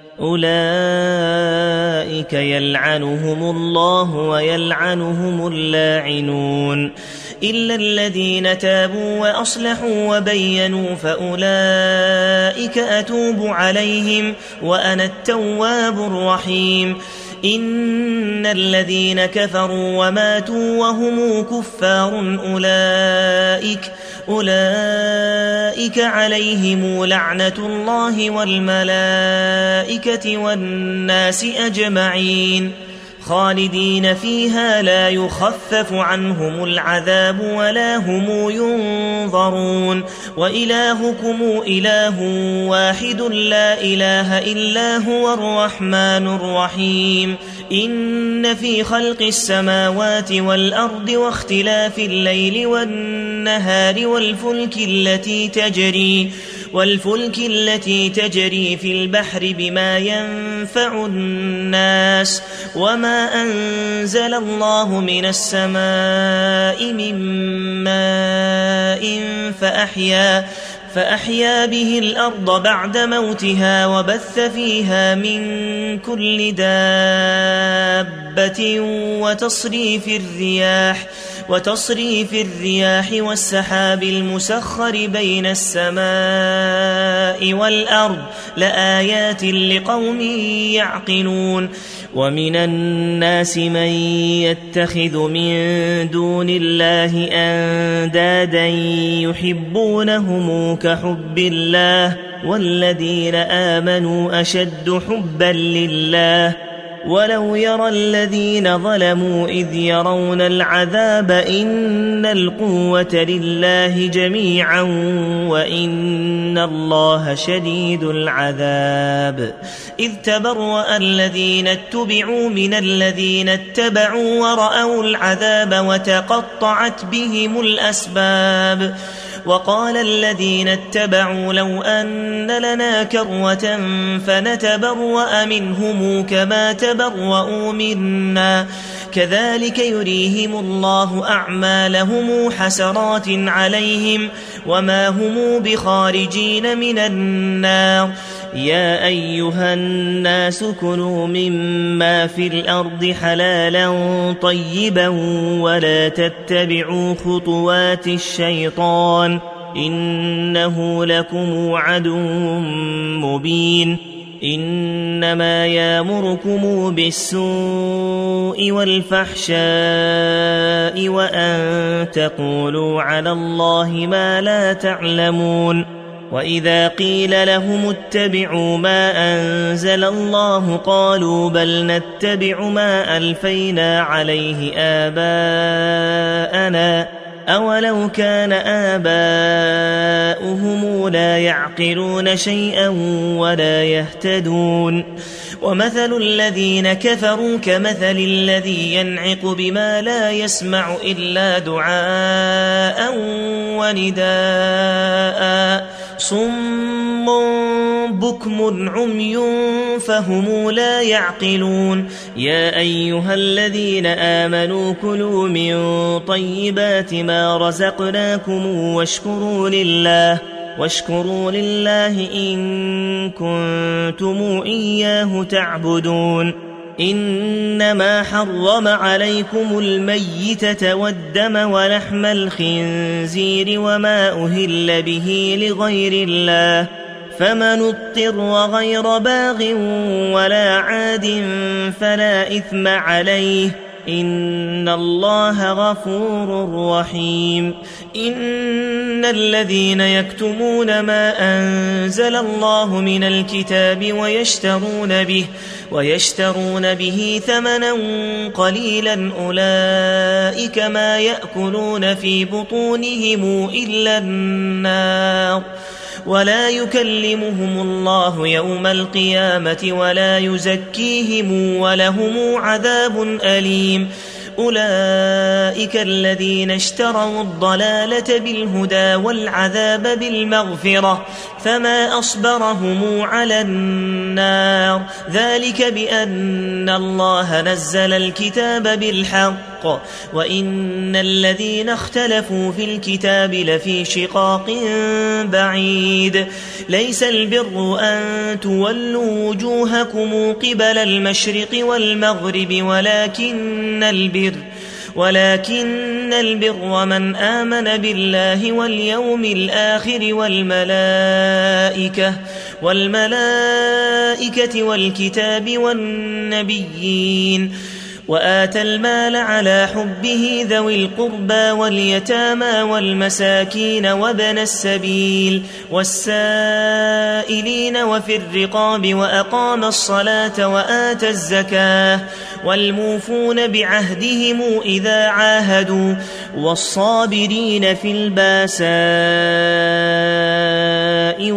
أولئك يلعنهم الله ويلعنهم اللاعنون إلا الذين تابوا وأصلحوا وبينوا فأولئك أتوب عليهم وأنا التواب الرحيم إن الذين كفروا وماتوا وهم كفار أولئك أولئك عليهم لعنة الله والملائكة والناس أجمعين خالدين فيها لا يخفف عنهم العذاب ولا هم ينظرون وإلهكم إله واحد لا إله إلا هو الرحمن الرحيم إن في خلق السماوات والأرض واختلاف الليل والنهار والفلك التي تجري والفلك التي تجري في البحر بما ينفع الناس وما أنزل الله من السماء من ماء فأحيا فأحيا به الأرض بعد موتها وبث فيها من كل دابة وتصريف الرياح وتصريف الرياح والسحاب المسخر بين السماء والأرض لآيات لقوم يعقلون ومن الناس من يتخذ من دون الله أندادا يحبونهم كحب الله والذين آمنوا أشد حبا لله ولو يرى الذين ظلموا إذ يرون العذاب إن القوة لله جميعا وإن الله شديد العذاب إذ تبرأ الذين اتبعوا من الذين اتبعوا ورأوا العذاب وتقطعت بهم الأسباب وقال الذين اتبعوا لو أن لنا كروة فنتبرأ منهم كما تبرؤوا منا كذلك يريهم الله أعمالهم حسرات عليهم وما هم بخارجين من النار يا أيها الناس كلوا مما في الأرض حلالا طيبا ولا تتبعوا خطوات الشيطان إنه لكم عدو مبين إنما يأمركم بالسوء والفحشاء وأن تقولوا على الله ما لا تعلمون وإذا قيل لهم اتبعوا ما أنزل الله قالوا بل نتبع ما ألفينا عليه آباءنا أولو كان آباؤهم لا يعقلون شيئا ولا يهتدون ومثل الذين كفروا كمثل الذي ينعق بما لا يسمع إلا دعاء ونداء صم بكم عمي فهم لا يعقلون يا أيها الذين آمنوا كلوا من طيبات ما رزقناكم واشكروا لله واشكروا لله إن كنتم إياه تعبدون إنما حرم عليكم الميتة والدم ولحم الخنزير وما أهل به لغير الله فمن اضطر غير باغ ولا عاد فلا إثم عليه إن الله غفور رحيم إن الذين يكتمون ما أنزل الله من الكتاب ويشترون به ويشترون به ثمنا قليلا أولئك ما يأكلون في بطونهم إلا النار ولا يكلمهم الله يوم القيامة ولا يزكيهم ولهم عذاب أليم أولئك الذين اشتروا الضلالة بالهدى والعذاب بالمغفرة فما أصبرهم على النار ذلك بأن الله نزل الكتاب بالحق وإن الذين اختلفوا في الكتاب لفي شقاق بعيد ليس البر أن تولوا وجوهكم قبل المشرق والمغرب ولكن البر ولكن البر من آمن بالله واليوم الآخر والملائكة والملائكة والكتاب والنبيين وآتى المال على حبه ذوي القربى واليتامى والمساكين وابن السبيل والسائلين وفي الرقاب وأقام الصلاة وآتى الزكاة والموفون بعهدهم إذا عاهدوا والصابرين في الباساء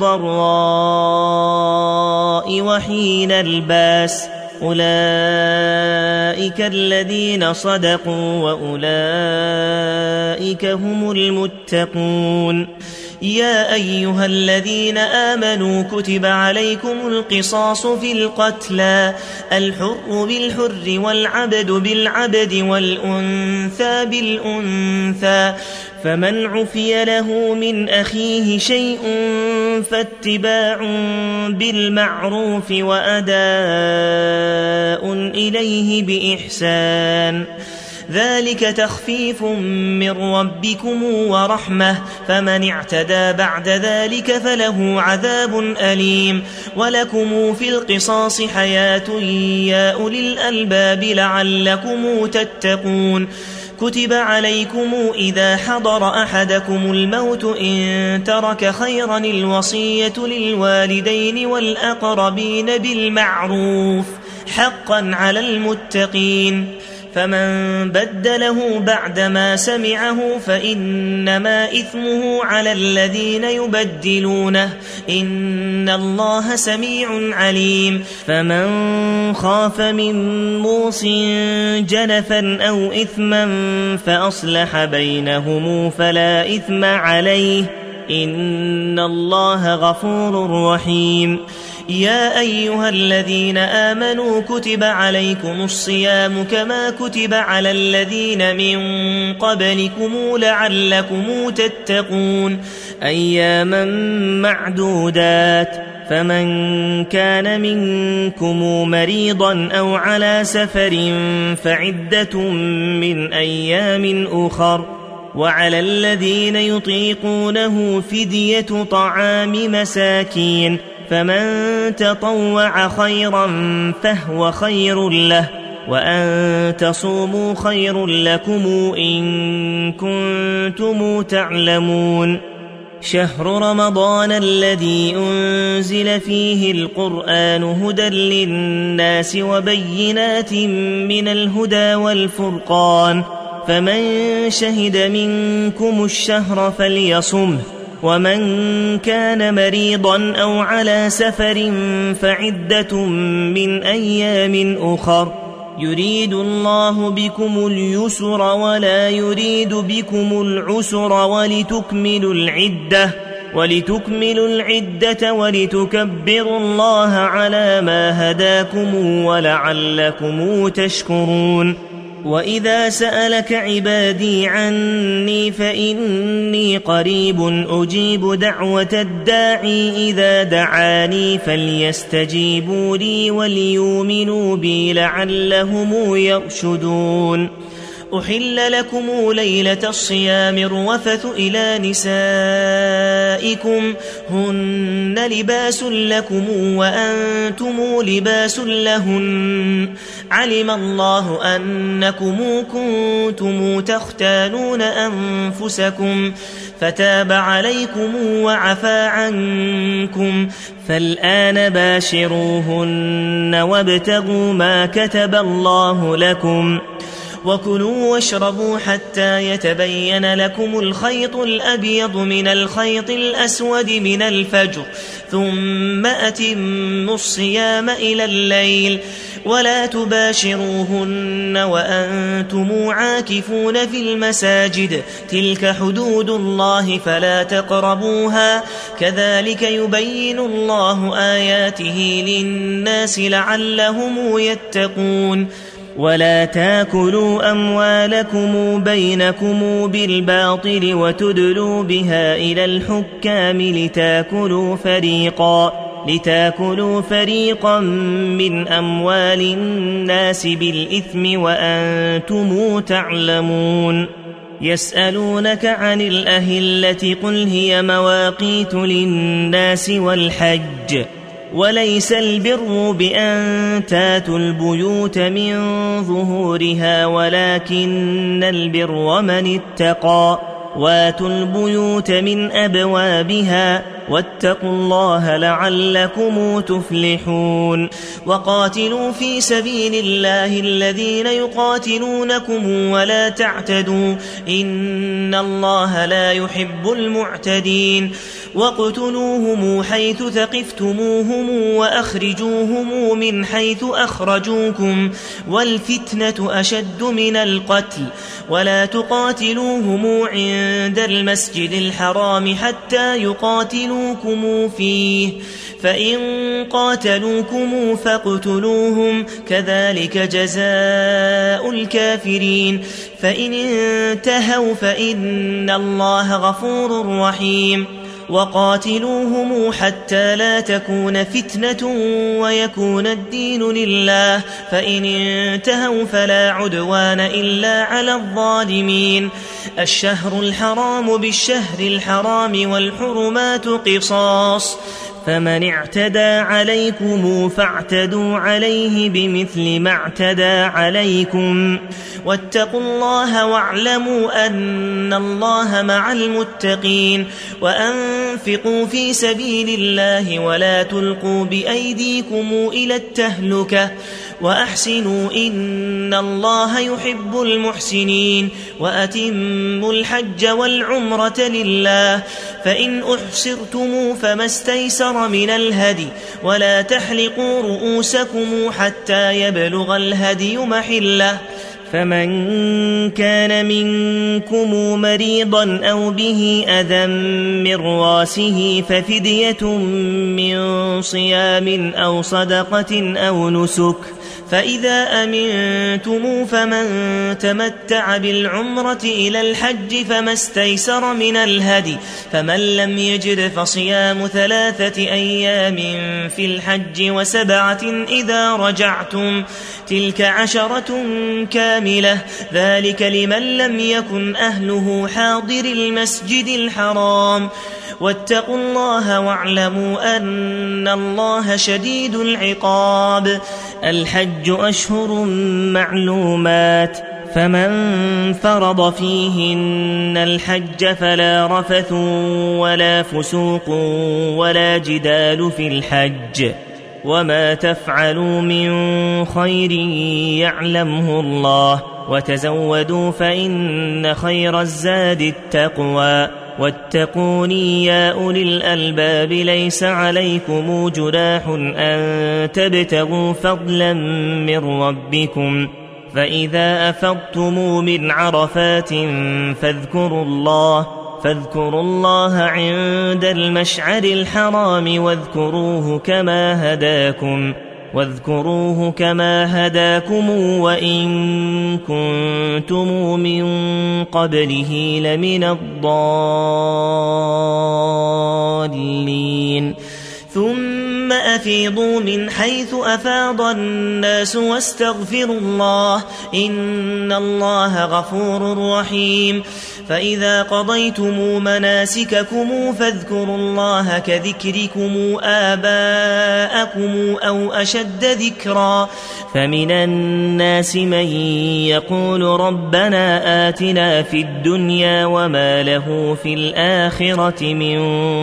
والضراء وحين الباس أولئك الذين صدقوا وأولئك هم المتقون يا أيها الذين آمنوا كتب عليكم القصاص في القتلى الحر بالحر والعبد بالعبد والأنثى بالأنثى فمن عفي له من أخيه شيء فاتباع بالمعروف وأداء إليه بإحسان ذلك تخفيف من ربكم ورحمة فمن اعتدى بعد ذلك فله عذاب أليم ولكم في القصاص حياة يا أولي الألباب لعلكم تتقون كتب عليكم إذا حضر أحدكم الموت إن ترك خيرا الوصية للوالدين والأقربين بالمعروف حقا على المتقين فمن بدله بعدما سمعه فإنما إثمه على الذين يبدلونه إن الله سميع عليم فمن خاف من موص جنفا أو إثما فأصلح بينهم فلا إثم عليه إن الله غفور رحيم يا أيها الذين آمنوا كتب عليكم الصيام كما كتب على الذين من قبلكم لعلكم تتقون أياما معدودات فمن كان منكم مريضا أو على سفر فعدة من أيام أخر وعلى الذين يطيقونه فدية طعام مساكين فمن تطوع خيرا فهو خير له وأن تصوموا خير لكم إن كنتم تعلمون شهر رمضان الذي أنزل فيه القرآن هدى للناس وبينات من الهدى والفرقان فمن شهد منكم الشهر فليصمه ومن كان مريضا أو على سفر فعدة من أيام أخر يريد الله بكم اليسر ولا يريد بكم العسر ولتكملوا العدة ولتكملوا العدة ولتكبروا الله على ما هداكم ولعلكم تشكرون وإذا سألك عبادي عني فإني قريب أجيب دعوة الداعي إذا دعاني فليستجيبوا لي وليؤمنوا بي لعلهم يرشدون أحل لكم ليلة الصيام الرفث إلى نسائكم هن لباس لكم وأنتم لباس لهن علم الله أنكم كنتم تختانون أنفسكم فتاب عليكم وعفى عنكم فالآن باشروهن وابتغوا ما كتب الله لكم وكلوا واشربوا حتى يتبين لكم الخيط الأبيض من الخيط الأسود من الفجر ثم أتموا الصيام إلى الليل ولا تباشروهن وأنتم عاكفون في المساجد تلك حدود الله فلا تقربوها كذلك يبين الله آياته للناس لعلهم يتقون ولا تاكلوا أموالكم بينكم بالباطل وتدلوا بها إلى الحكام لتاكلوا فريقا لتاكلوا فريقا من أموال الناس بالإثم وأنتم تعلمون يسألونك عن الأهلة قل هي مواقيت للناس والحج وليس البر بأن تاتوا البيوت من ظهورها ولكن البر من اتقى واتوا البيوت من أبوابها واتقوا الله لعلكم تفلحون وقاتلوا في سبيل الله الذين يقاتلونكم ولا تعتدوا إن الله لا يحب المعتدين واقتلوهم حيث ثقفتموهم وأخرجوهم من حيث أخرجوكم والفتنة أشد من القتل ولا تقاتلوهم عند المسجد الحرام حتى يقاتلوكم فيه فإن قاتلوكم فاقتلوهم كذلك جزاء الكافرين فإن انتهوا فإن الله غفور رحيم وقاتلوهم حتى لا تكون فتنة ويكون الدين لله فإن انتهوا فلا عدوان إلا على الظالمين الشهر الحرام بالشهر الحرام والحرمات قصاص فمن اعتدى عليكم فاعتدوا عليه بمثل ما اعتدى عليكم واتقوا الله واعلموا أن الله مع المتقين وأنفقوا في سبيل الله ولا تلقوا بأيديكم إلى التهلكة وأحسنوا إن الله يحب المحسنين وأتموا الحج والعمرة لله فإن أحصرتم فما استيسر من الهدي ولا تحلقوا رؤوسكم حتى يبلغ الهدي محله فمن كان منكم مريضا أو به أذى من راسه ففدية من صيام أو صدقة أو نسك فإذا أمنتم فمن تمتع بالعمرة إلى الحج فما استيسر من الهدي، فمن لم يجد فصيام ثلاثة أيام في الحج وسبعة إذا رجعتم تلك عشرة كاملة، ذلك لمن لم يكن أهله حاضر المسجد الحرام. واتقوا الله واعلموا أن الله شديد العقاب. الحج أشهر معلومات، فمن فرض فيهن الحج فلا رفث ولا فسوق ولا جدال في الحج، وما تفعلوا من خير يعلمه الله، وتزودوا فإن خير الزاد التقوى، واتقوني يا أولي الألباب. ليس عليكم جناح أن تبتغوا فضلا من ربكم، فإذا أفضتم من عرفات فاذكروا الله فاذكروا الله عند المشعر الحرام واذكروه كما هداكم واذكروه كما هداكم وإن كنتم من قبله لمن الضالين. ثم أفيضوا من حيث أفاض الناس واستغفروا الله إن الله غفور رحيم. فإذا قضيتم مناسككم فاذكروا الله كذكركم آباءكم أو أشد ذكرا. فمن الناس من يقول ربنا آتنا في الدنيا وما له في الآخرة من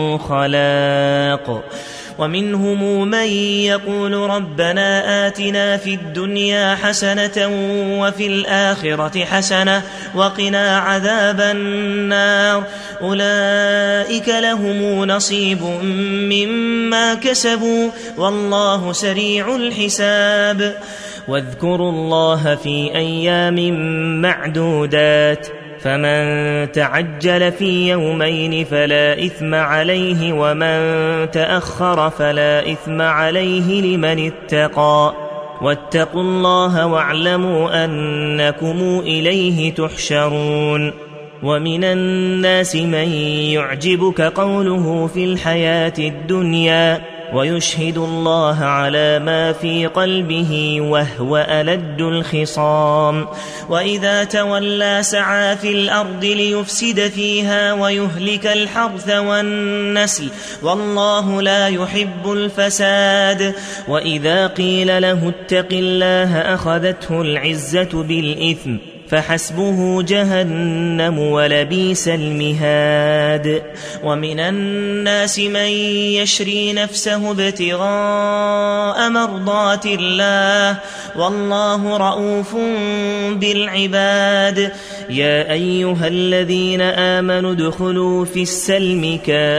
خلاق، ومنهم من يقول ربنا آتنا في الدنيا حسنة وفي الآخرة حسنة وقنا عذاب النار. أولئك لهم نصيب مما كسبوا والله سريع الحساب. واذكروا الله في أيام معدودات، فمن تعجل في يومين فلا إثم عليه ومن تأخر فلا إثم عليه لمن اتقى. واتقوا الله واعلموا أنكم إليه تحشرون. ومن الناس من يعجبك قوله في الحياة الدنيا ويشهد الله على ما في قلبه وهو ألد الخصام. وإذا تولى سعى في الأرض ليفسد فيها ويهلك الحرث والنسل والله لا يحب الفساد. وإذا قيل له اتق الله أخذته العزة بالإثم فحسبه جهنم ولبئس المهاد. ومن الناس من يشري نفسه ابتغاء مرضات الله والله رؤوف بالعباد. يا أيها الذين آمنوا ادخلوا في السلم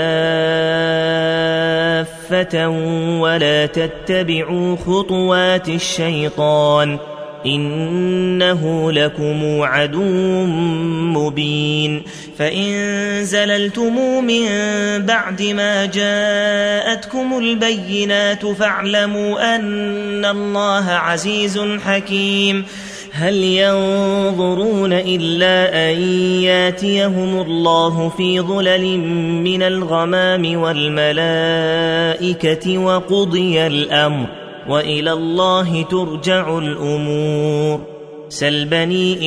كافة ولا تتبعوا خطوات الشيطان إنه لكم عدو مبين. فإن زللتم من بعد ما جاءتكم البينات فاعلموا أن الله عزيز حكيم. هل ينظرون إلا أن ياتيهم الله في ظلل من الغمام والملائكة وقضي الأمر وإلى الله ترجع الأمور. سل بني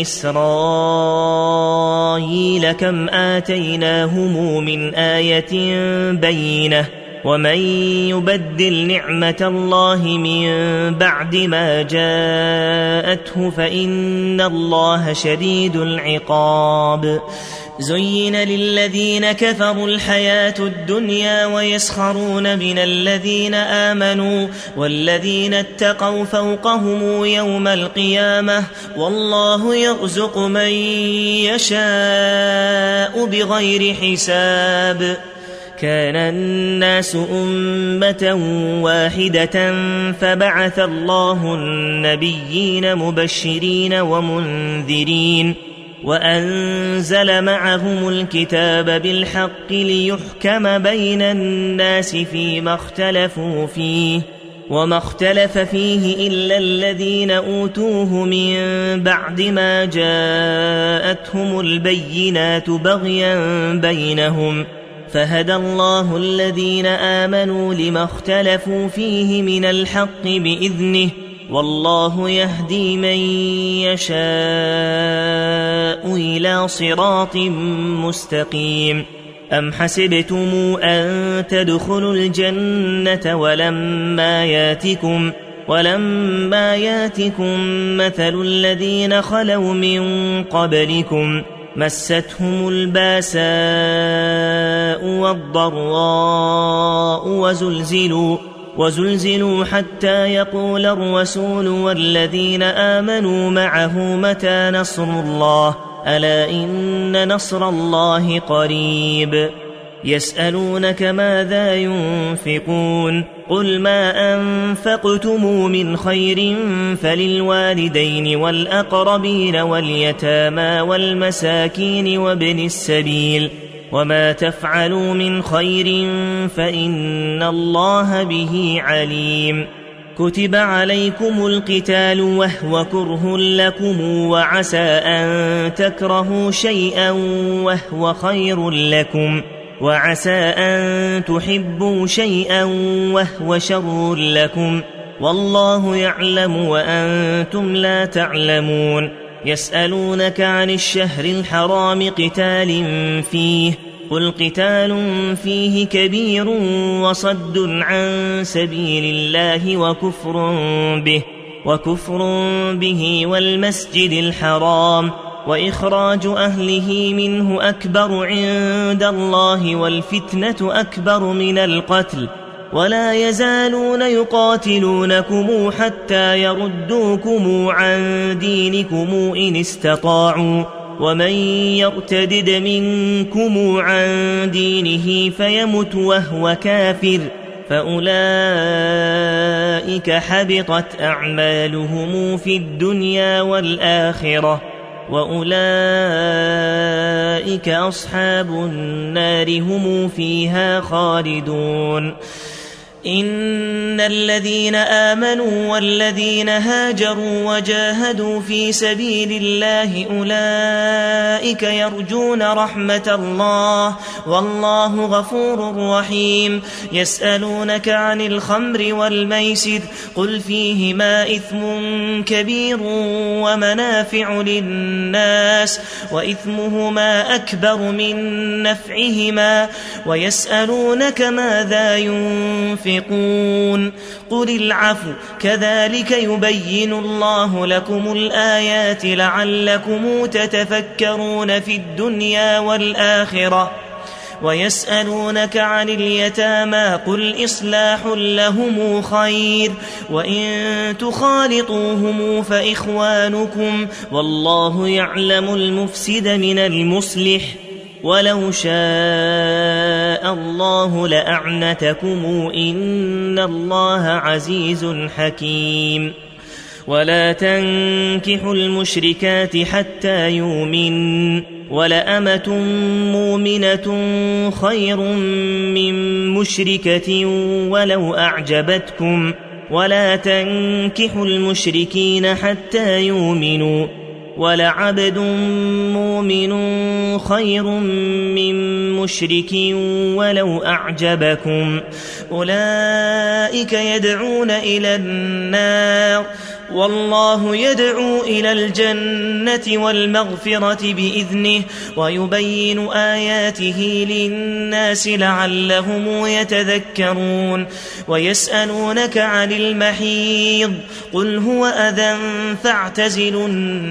إسرائيل كم آتيناهم من آية بينة ومن يبدل نعمة الله من بعد ما جاءته فإن الله شديد العقاب. زين للذين كفروا الحياة الدنيا ويسخرون من الذين آمنوا والذين اتقوا فوقهم يوم القيامة والله يرزق من يشاء بغير حساب. كان الناس أمة واحدة فبعث الله النبيين مبشرين ومنذرين وأنزل معهم الكتاب بالحق ليحكم بين الناس فيما اختلفوا فيه وما اختلف فيه إلا الذين أوتوه من بعد ما جاءتهم البينات بغيا بينهم فهدى الله الذين آمنوا لما اختلفوا فيه من الحق بإذنه والله يهدي من يشاء إلى صراط مستقيم. أم حسبتم أن تدخلوا الجنة ولما ياتكم ولما ياتكم مثل الذين خلوا من قبلكم مستهم الباساء والضراء وزلزلوا وزلزلوا حتى يقول الرسول والذين آمنوا معه متى نصر الله ألا إن نصر الله قريب. يسألونك ماذا ينفقون قل ما أنفقتم من خير فللوالدين والأقربين واليتامى والمساكين وابن السبيل وما تفعلوا من خير فإن الله به عليم. كتب عليكم القتال وهو كره لكم وعسى أن تكرهوا شيئا وهو خير لكم وعسى أن تحبوا شيئا وهو شر لكم والله يعلم وأنتم لا تعلمون. يسألونك عن الشهر الحرام قتال فيه قل قتال فيه كبير وصد عن سبيل الله وكفر به وكفر به والمسجد الحرام وإخراج أهله منه أكبر عند الله والفتنة أكبر من القتل ولا يزالون يقاتلونكم حتى يردوكم عن دينكم إن استطاعوا ومن يرتدد منكم عن دينه فيمت وهو كافر فأولئك حبطت أعمالهم في الدنيا والآخرة وأولئك أصحاب النار هم فيها خالدون. إن الذين آمنوا والذين هاجروا وجاهدوا في سبيل الله أولئك يرجون رحمة الله والله غفور رحيم. يسألونك عن الخمر والميسر قل فيهما إثم كبير ومنافع للناس وإثمهما أكبر من نفعهما ويسألونك ماذا ينفقون قل العفو كذلك يبين الله لكم الآيات لعلكم تتفكرون في الدنيا والآخرة. ويسألونك عن اليتامى قل إصلاح لهم خير وإن تخالطوهم فإخوانكم والله يعلم المفسد من المصلح ولو شاء الله لأعنتكم إن الله عزيز حكيم. ولا تنكحوا المشركات حتى يؤمن ولأمة مؤمنة خير من مشركة ولو أعجبتكم ولا تنكحوا المشركين حتى يؤمنوا ولعبد مؤمن خير من مشرك ولو أعجبكم أولئك يدعون إلى النار والله يدعو إلى الجنة والمغفرة بإذنه ويبين آياته للناس لعلهم يتذكرون. ويسألونك عن المحيض قل هو أذى فاعتزلوا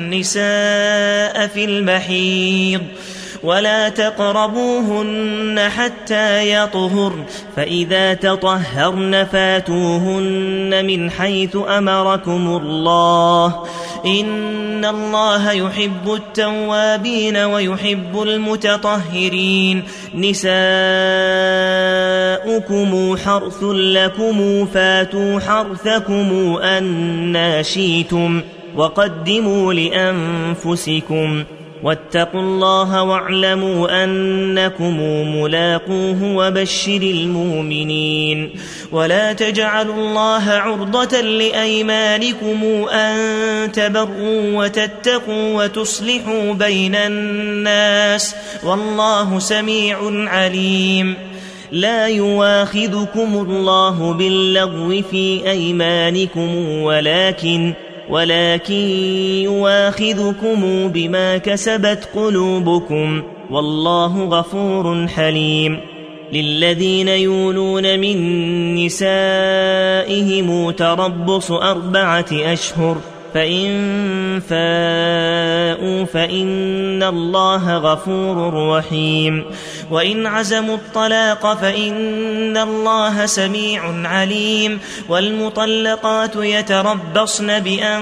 النساء في المحيض ولا تقربوهن حتى يطهرن فإذا تطهرن فاتوهن من حيث أمركم الله إن الله يحب التوابين ويحب المتطهرين. نساؤكم حرث لكم فاتوا حرثكم أنى شئتم وقدموا لأنفسكم واتقوا الله واعلموا أنكم ملاقوه وبشر المؤمنين ولا تجعلوا الله عرضة لأيمانكم أن تبروا وتتقوا وتصلحوا بين الناس والله سميع عليم لا يواخذكم الله باللغو في أيمانكم ولكن ولكن يواخذكم بما كسبت قلوبكم والله غفور حليم للذين يولون من نسائهم تربص أربعة أشهر فإن فاءوا فإن الله غفور رحيم وإن عزموا الطلاق فإن الله سميع عليم والمطلقات يتربصن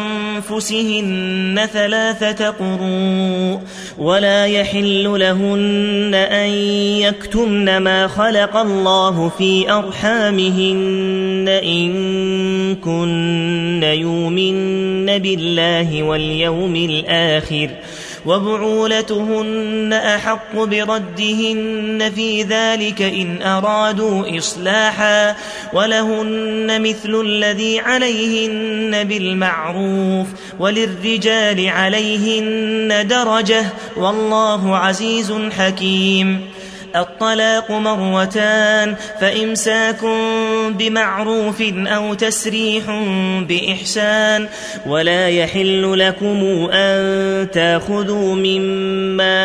بأنفسهن ثلاثة قروء ولا يحل لهن أن يكتمن ما خلق الله في أرحامهن إن كن يؤمن بالله واليوم الآخر وبعولتهن أحق بردهن في ذلك إن أرادوا إصلاحا ولهن مثل الذي عليهن بالمعروف وللرجال عليهن درجة والله عزيز حكيم الطلاق مرتان فإمساك بمعروف أو تسريح بإحسان ولا يحل لكم أن تأخذوا مما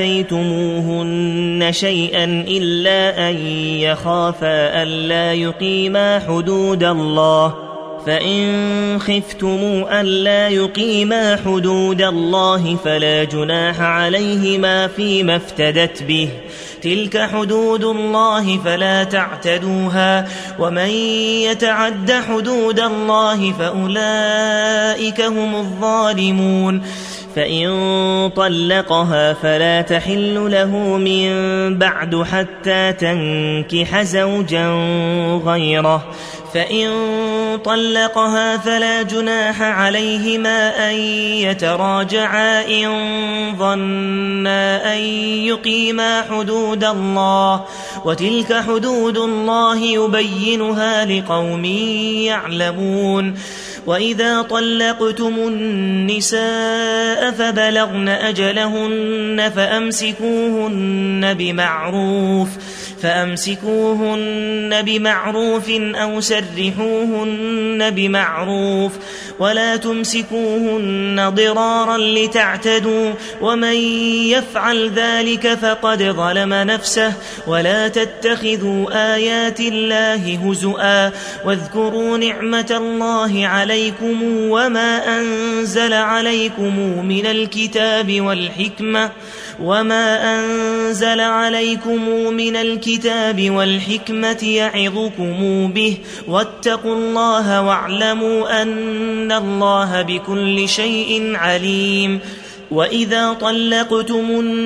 آتيتموهن شيئا إلا أن يخافا ألا يقيما حدود الله فإن خفتموا ألا يقيما حدود الله فلا جناح عليهما فيما افتدت به تلك حدود الله فلا تعتدوها ومن يتعد حدود الله فأولئك هم الظالمون فإن طلقها فلا تحل له من بعد حتى تنكح زوجا غيره فإن طلقها فلا جناح عليهما أن يتراجعا إن ظنا أن يقيما حدود الله وتلك حدود الله يبينها لقوم يعلمون وإذا طلقتم النساء فبلغن أجلهن فأمسكوهن بمعروف فأمسكوهن بمعروف أو سرحوهن بمعروف ولا تمسكوهن ضرارا لتعتدوا ومن يفعل ذلك فقد ظلم نفسه ولا تتخذوا آيات الله هزؤا واذكروا نعمة الله عليكم وما أنزل عليكم من الكتاب والحكمة وما أنزل عليكم من الكتاب والحكمة يعظكم به واتقوا الله واعلموا أن الله بكل شيء عليم وإذا طلقتم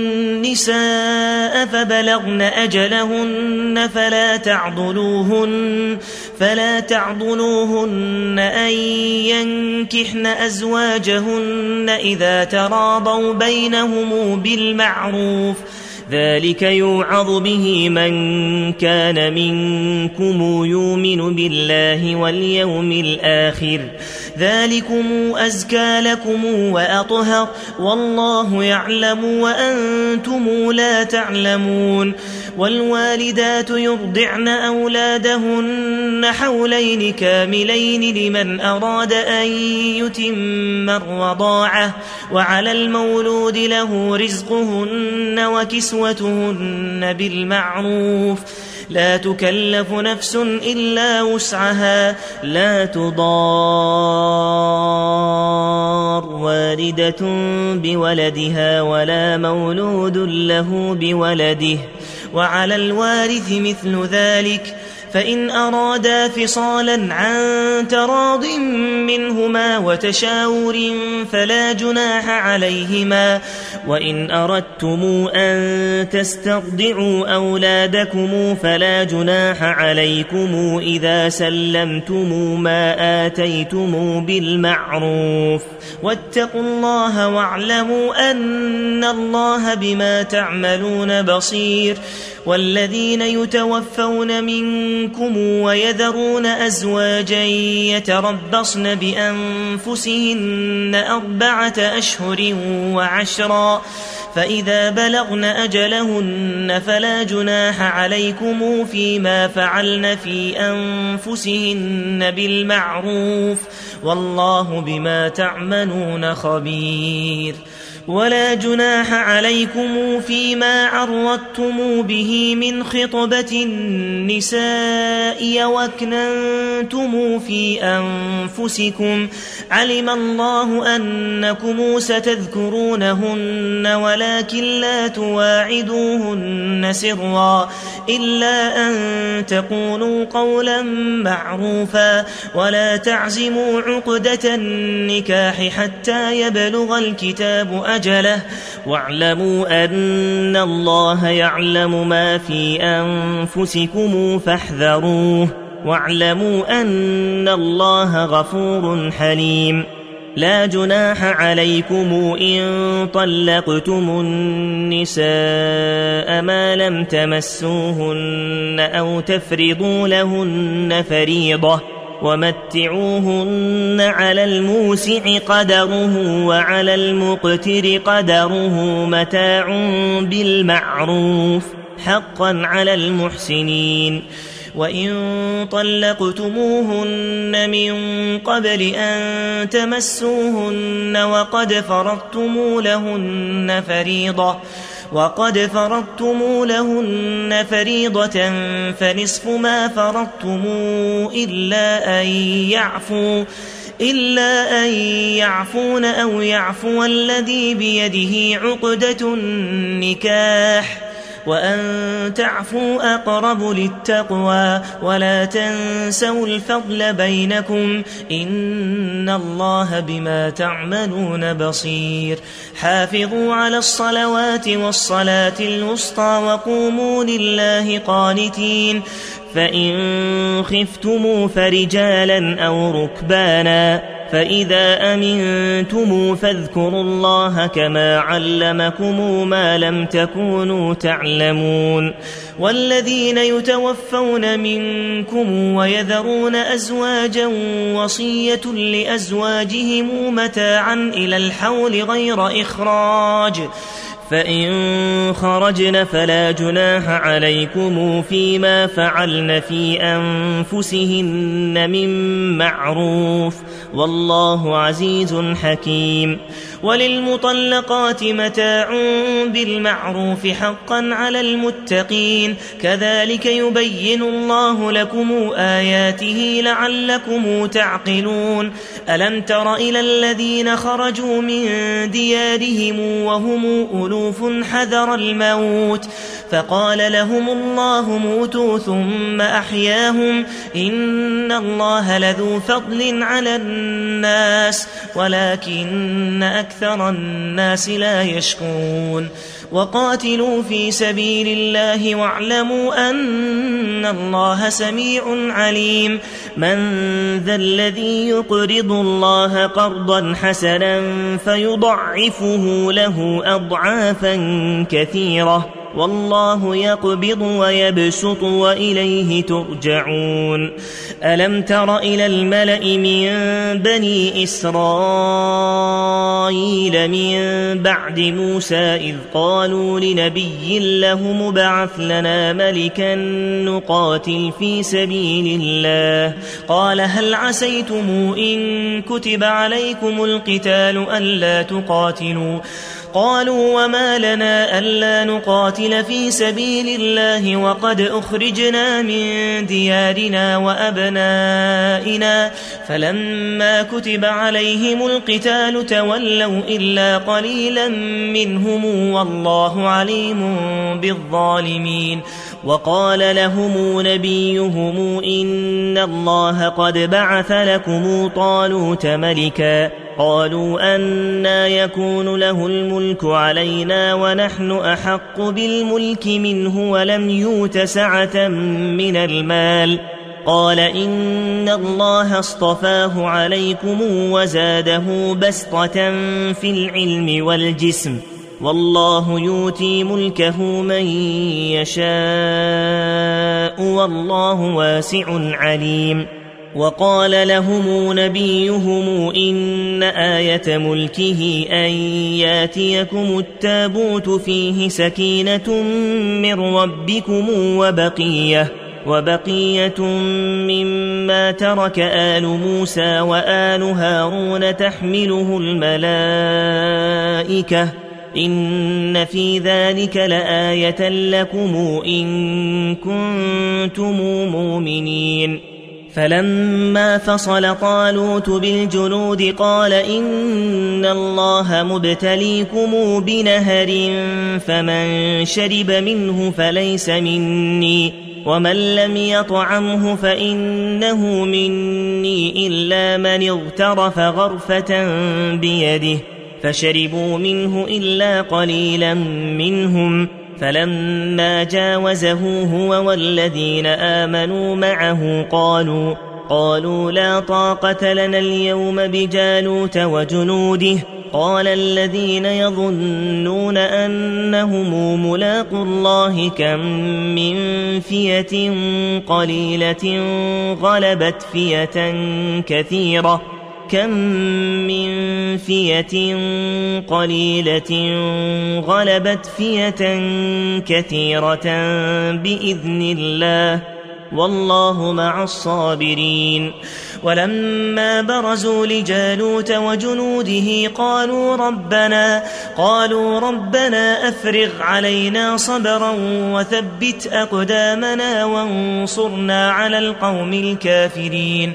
النساء فبلغن أجلهن فلا تعضلوهن فلا تعضلوهن أن ينكحن أزواجهن إذا تراضوا بينهم بالمعروف ذلك يوعظ به من كان منكم يؤمن بالله واليوم الآخر ذلكم أزكى لكم وأطهر والله يعلم وأنتم لا تعلمون والوالدات يرضعن أولادهن حولين كاملين لمن أراد أن يتم الرضاعة وعلى المولود له رزقهن وكسوتهن بالمعروف لا تكلف نفس إلا وسعها لا تضار والدة بولدها ولا مولود له بولده وعلى الوارث مثل ذلك فإن أرادا فصالا عن تراض منهما وتشاور فلا جناح عليهما وإن أردتم أن تسترضعوا أولادكم فلا جناح عليكم إذا سلمتم ما آتيتم بالمعروف واتقوا الله واعلموا أن الله بما تعملون بصير والذين يتوفون منكم ويذرون أزواجا يتربصن بأنفسهن أربعة أشهر وعشرا فإذا بلغن أجلهن فلا جناح عليكم فيما فعلن في أنفسهن بالمعروف والله بما تعملون خبير ولا جناح عليكم فيما عرضتم به من خطبة النساء وأكننتم في أنفسكم علم الله أنكم ستذكرونهن ولكن لا تواعدوهن سرا إلا أن تقولوا قولا معروفا ولا تعزموا عقدة النكاح حتى يبلغ الكتاب أجله واعلموا أن الله يعلم ما في أنفسكم فاحذروه واعلموا أن الله غفور حليم لا جناح عليكم إن طلقتم النساء ما لم تمسوهن أو تفرضوا لهن فريضة ومتعوهن على الموسع قدره وعلى المقتر قدره متاع بالمعروف حقا على المحسنين وإن طلقتموهن من قبل أن تمسوهن وقد فرضتم لهن فريضة وقد فرضتم لهن فريضة فنصف ما فرضتم إلا أن يعفوا إلا أن يعفون أو يعفو الذي بيده عقدة النكاح وأن تعفوا أقرب للتقوى ولا تنسوا الفضل بينكم إن الله بما تعملون بصير حافظوا على الصلوات والصلاة الوسطى وقوموا لله قانتين فإن خفتم فرجالا أو ركبانا فإذا أمنتم فاذكروا الله كما علمكم ما لم تكونوا تعلمون والذين يتوفون منكم ويذرون أزواجا وصية لأزواجهم متاعا إلى الحول غير إخراج فإن خرجن فلا جناح عليكم فيما فعلن في أنفسهن من معروف والله عزيز حكيم وللمطلقات متاع بالمعروف حقا على المتقين كذلك يبين الله لكم آياته لعلكم تعقلون ألم تر إلى الذين خرجوا من ديارهم وهم ألوف حذر الموت فقال لهم الله موتوا ثم أحياهم إن الله لذو فضل على الناس ولكن أكثر الناس لا يشكرون وقاتلوا في سبيل الله واعلموا أن الله سميع عليم من ذا الذي يقرض الله قرضا حسنا فيضعفه له أضعافا كثيرة والله يقبض ويبسط وإليه ترجعون ألم تر إلى الملأ من بني إسرائيل من بعد موسى إذ قالوا لنبي له مبعث لنا ملكا نقاتل في سبيل الله قال هل عسيتم إن كتب عليكم القتال ألا تقاتلوا قالوا وما لنا ألا نقاتل في سبيل الله وقد أخرجنا من ديارنا وأبنائنا فلما كتب عليهم القتال تولوا إلا قليلا منهم والله عليم بالظالمين. وقال لهم نبيهم إن الله قد بعث لكم طالوت ملكا قالوا أنى يكون له الملك علينا ونحن أحق بالملك منه ولم يؤت سعة من المال قال إن الله اصطفاه عليكم وزاده بسطة في العلم والجسم والله يؤتي ملكه من يشاء والله واسع عليم. وقال لهم نبيهم إن آية ملكه أن ياتيكم التابوت فيه سكينة من ربكم وبقية وبقية مما ترك آل موسى وآل هارون تحمله الملائكة إن في ذلك لآية لكم إن كنتم مؤمنين. فلما فصل طالوت بالجنود قال إن الله مبتليكم بنهر فمن شرب منه فليس مني ومن لم يطعمه فإنه مني إلا من اغترف غرفة بيده فشربوا منه إلا قليلا منهم فلما جاوزه هو والذين آمنوا معه قالوا قالوا لا طاقة لنا اليوم بجالوت وجنوده قال الذين يظنون أنهم ملاقوا الله كم من فئة قليلة غلبت فئة كثيرة كم من فئة قليلة غلبت فئة كثيرة بإذن الله والله مع الصابرين. ولما برزوا لجالوت وجنوده قالوا ربنا قالوا ربنا أفرغ علينا صبرا وثبت أقدامنا وانصرنا على القوم الكافرين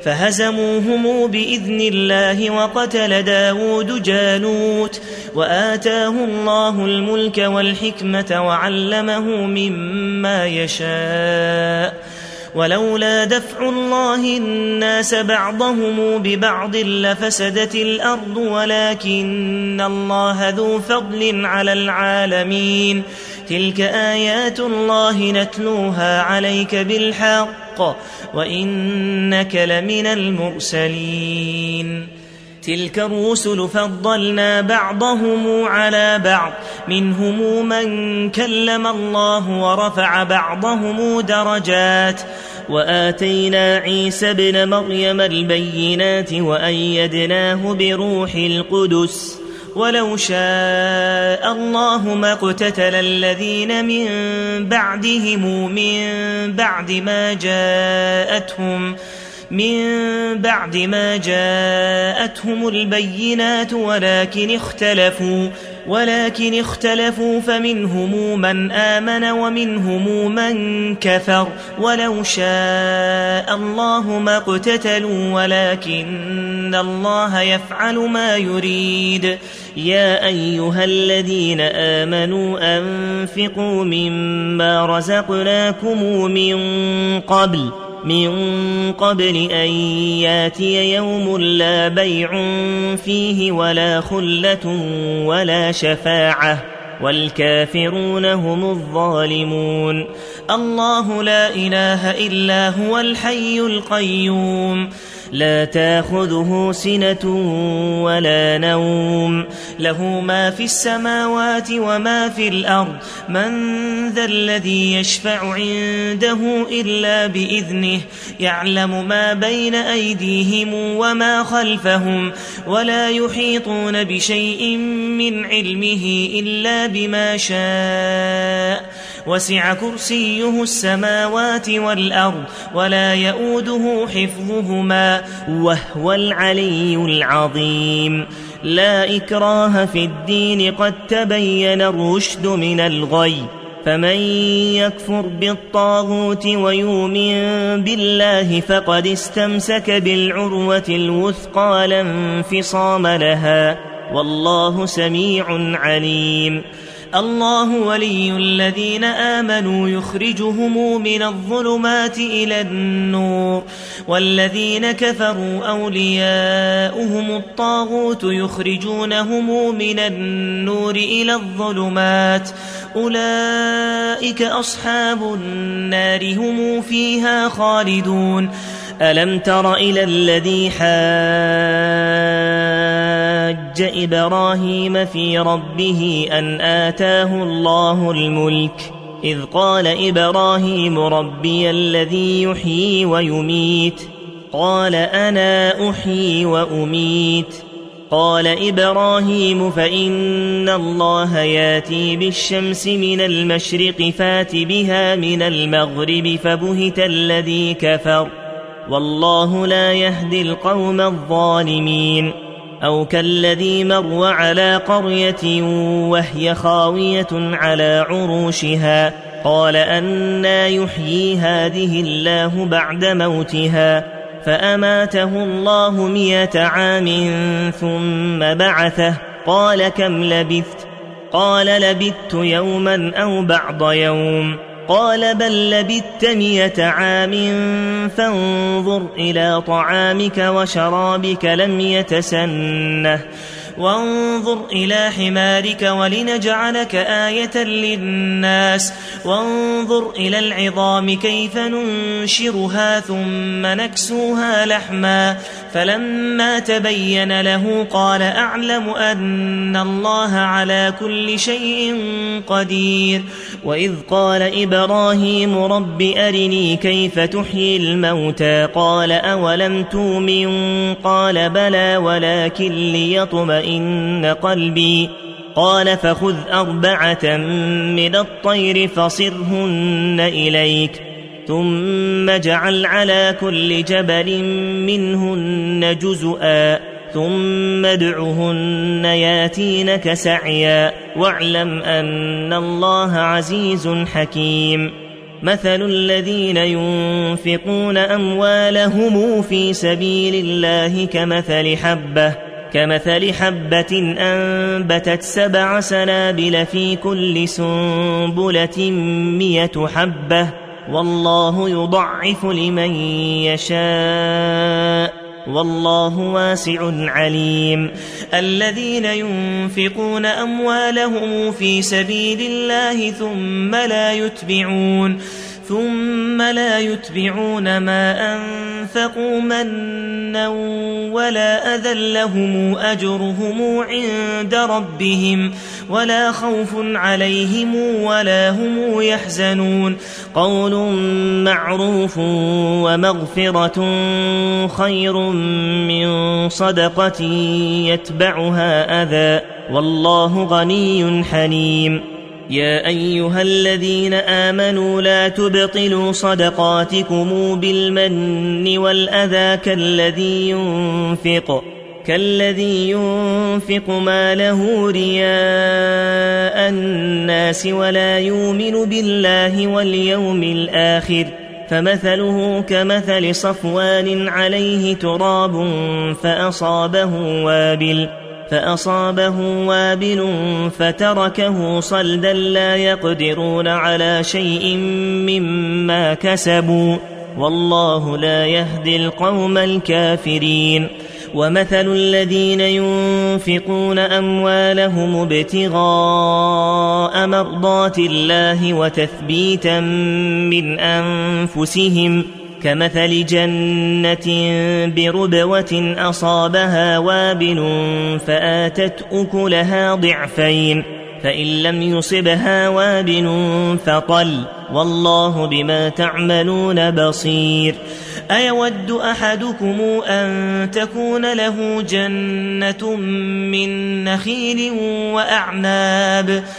فهزموهم بإذن الله وقتل داود جالوت وآتاه الله الملك والحكمة وعلمه مما يشاء ولولا دفع الله الناس بعضهم ببعض لفسدت الأرض ولكن الله ذو فضل على العالمين. تلك آيات الله نتلوها عليك بالحق وإنك لمن المرسلين. تلك الرسل فضلنا بعضهم على بعض منهم من كلم الله ورفع بعضهم درجات وآتينا عيسى ابن مريم البينات وأيدناه بروح القدس ولو شاء الله ما اقتتل الذين من بعدهم من بعد ما جاءتهم من بعد ما جاءتهم البينات ولكن اختلفوا ولكن اختلفوا فمنهم من آمن ومنهم من كفر ولو شاء الله ما اقتتلوا ولكن الله يفعل ما يريد. يا أيها الذين آمنوا أنفقوا مما رزقناكم من قبل من قبل أن ياتي يوم لا بيع فيه ولا خلة ولا شفاعة والكافرون هم الظالمون. الله لا إله إلا هو الحي القيوم لا تأخذه سنة ولا نوم له ما في السماوات وما في الأرض من ذا الذي يشفع عنده إلا بإذنه يعلم ما بين أيديهم وما خلفهم ولا يحيطون بشيء من علمه إلا بما شاء وسع كرسيه السماوات والأرض ولا يؤوده حفظهما وهو العلي العظيم. لا إكراه في الدين قد تبين الرشد من الغي فمن يكفر بالطاغوت ويؤمن بالله فقد استمسك بالعروة الوثقى لا انفصام لها والله سميع عليم الله ولي الذين آمنوا يخرجهم من الظلمات إلى النور والذين كفروا أولياؤهم الطاغوت يخرجونهم من النور إلى الظلمات أولئك أصحاب النار هم فيها خالدون ألم تر إلى الذي حاج إبراهيم في ربه أن آتاه الله الملك إذ قال إبراهيم ربي الذي يحيي ويميت قال أنا أحيي وأميت قال إبراهيم فإن الله ياتي بالشمس من المشرق فات بها من المغرب فبهت الذي كفر والله لا يهدي القوم الظالمين أو كالذي مر على قرية وهي خاوية على عروشها قال أنى يحيي هذه الله بعد موتها فأماته الله مئة عام ثم بعثه قال كم لبثت قال لبثت يوما أو بعض يوم قال بل لبثت مئة عام فانظر إلى طعامك وشرابك لم يتسنه وانظر إلى حمارك ولنجعلك آية للناس وانظر إلى العظام كيف ننشرها ثم نكسوها لحما فلما تبين له قال أعلم أن الله على كل شيء قدير وإذ قال إبراهيم رب أرني كيف تحيي الموتى قال أولم تؤمن قال بلى ولكن ليطمئن قلبي قال فخذ أربعة من الطير فصرهن إليك ثم اجعل على كل جبل منهن جزءا ثم ادعهن ياتينك سعيا واعلم أن الله عزيز حكيم مثل الذين ينفقون أموالهم في سبيل الله كمثل حبة كمثل حبة أنبتت سبع سنابل في كل سنبلة مئة حبة والله يضعف لمن يشاء والله واسع عليم الذين ينفقون أموالهم في سبيل الله ثم لا يتبعون ثم لا يتبعون ما أنفقوا منا ولا أذى لهم أجرهم عند ربهم ولا خوف عليهم ولا هم يحزنون قول معروف ومغفرة خير من صدقة يتبعها أذى والله غني حليم يا أيها الذين آمنوا لا تبطلوا صدقاتكم بالمن والأذى كالذي ينفق كالذي ينفق ماله رياء الناس ولا يؤمن بالله واليوم الآخر فمثله كمثل صفوان عليه تراب فأصابه وابل فأصابه وابل فتركه صلدا لا يقدرون على شيء مما كسبوا والله لا يهدي القوم الكافرين ومثل الذين ينفقون أموالهم ابتغاء مرضات الله وتثبيتا من أنفسهم كمثل جنة بربوة أصابها وابل فآتت أكلها ضعفين فإن لم يصبها وابل فطل والله بما تعملون بصير أيود أحدكم أن تكون له جنة من نخيل وأعناب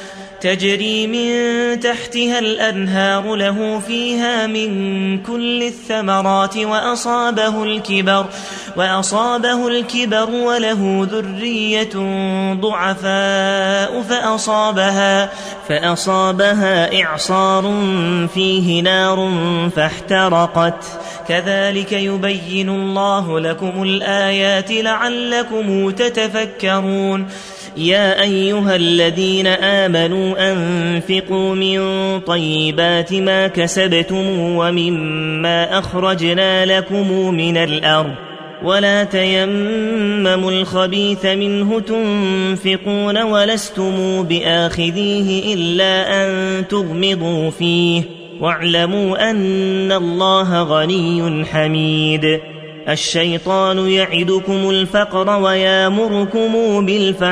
تجري من تحتها الأنهار له فيها من كل الثمرات وأصابه الكبر وأصابه الكبر وله ذرية ضعفاء فأصابها فأصابها إعصار فيه نار فاحترقت كذلك يبين الله لكم الآيات لعلكم تتفكرون يا أيها الذين آمنوا أنفقوا من طيبات ما كسبتم ومما أخرجنا لكم من الأرض ولا تيمموا الخبيث منه تنفقون ولستم بآخذيه إلا أن تغمضوا فيه واعلموا أن الله غني حميد الشيطان يعدكم الفقر ويامركم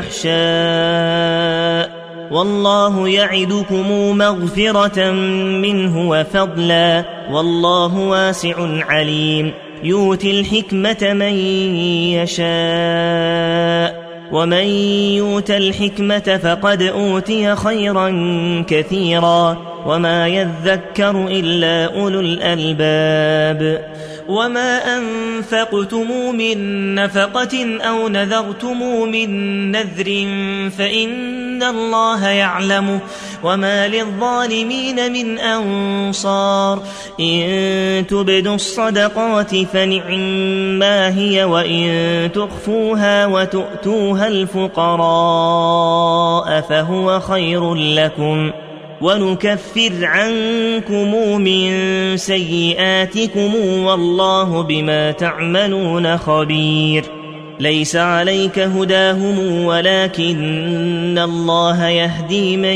بالفحشاء والله يعدكم مغفرة منه وفضلا والله واسع عليم يؤتي الحكمة من يشاء ومن يؤت الحكمة فقد أوتي خيرا كثيرا وما يذكر إلا أولو الألباب وما أنفقتم من نفقة أو نذرتم من نذر فإن الله يعلمه وما للظالمين من أنصار إن تبدوا الصدقات فنعما هي وإن تخفوها وتؤتوها الفقراء فهو خير لكم ونكفر عنكم من سيئاتكم والله بما تعملون خبير ليس عليك هداهم ولكن الله يهدي من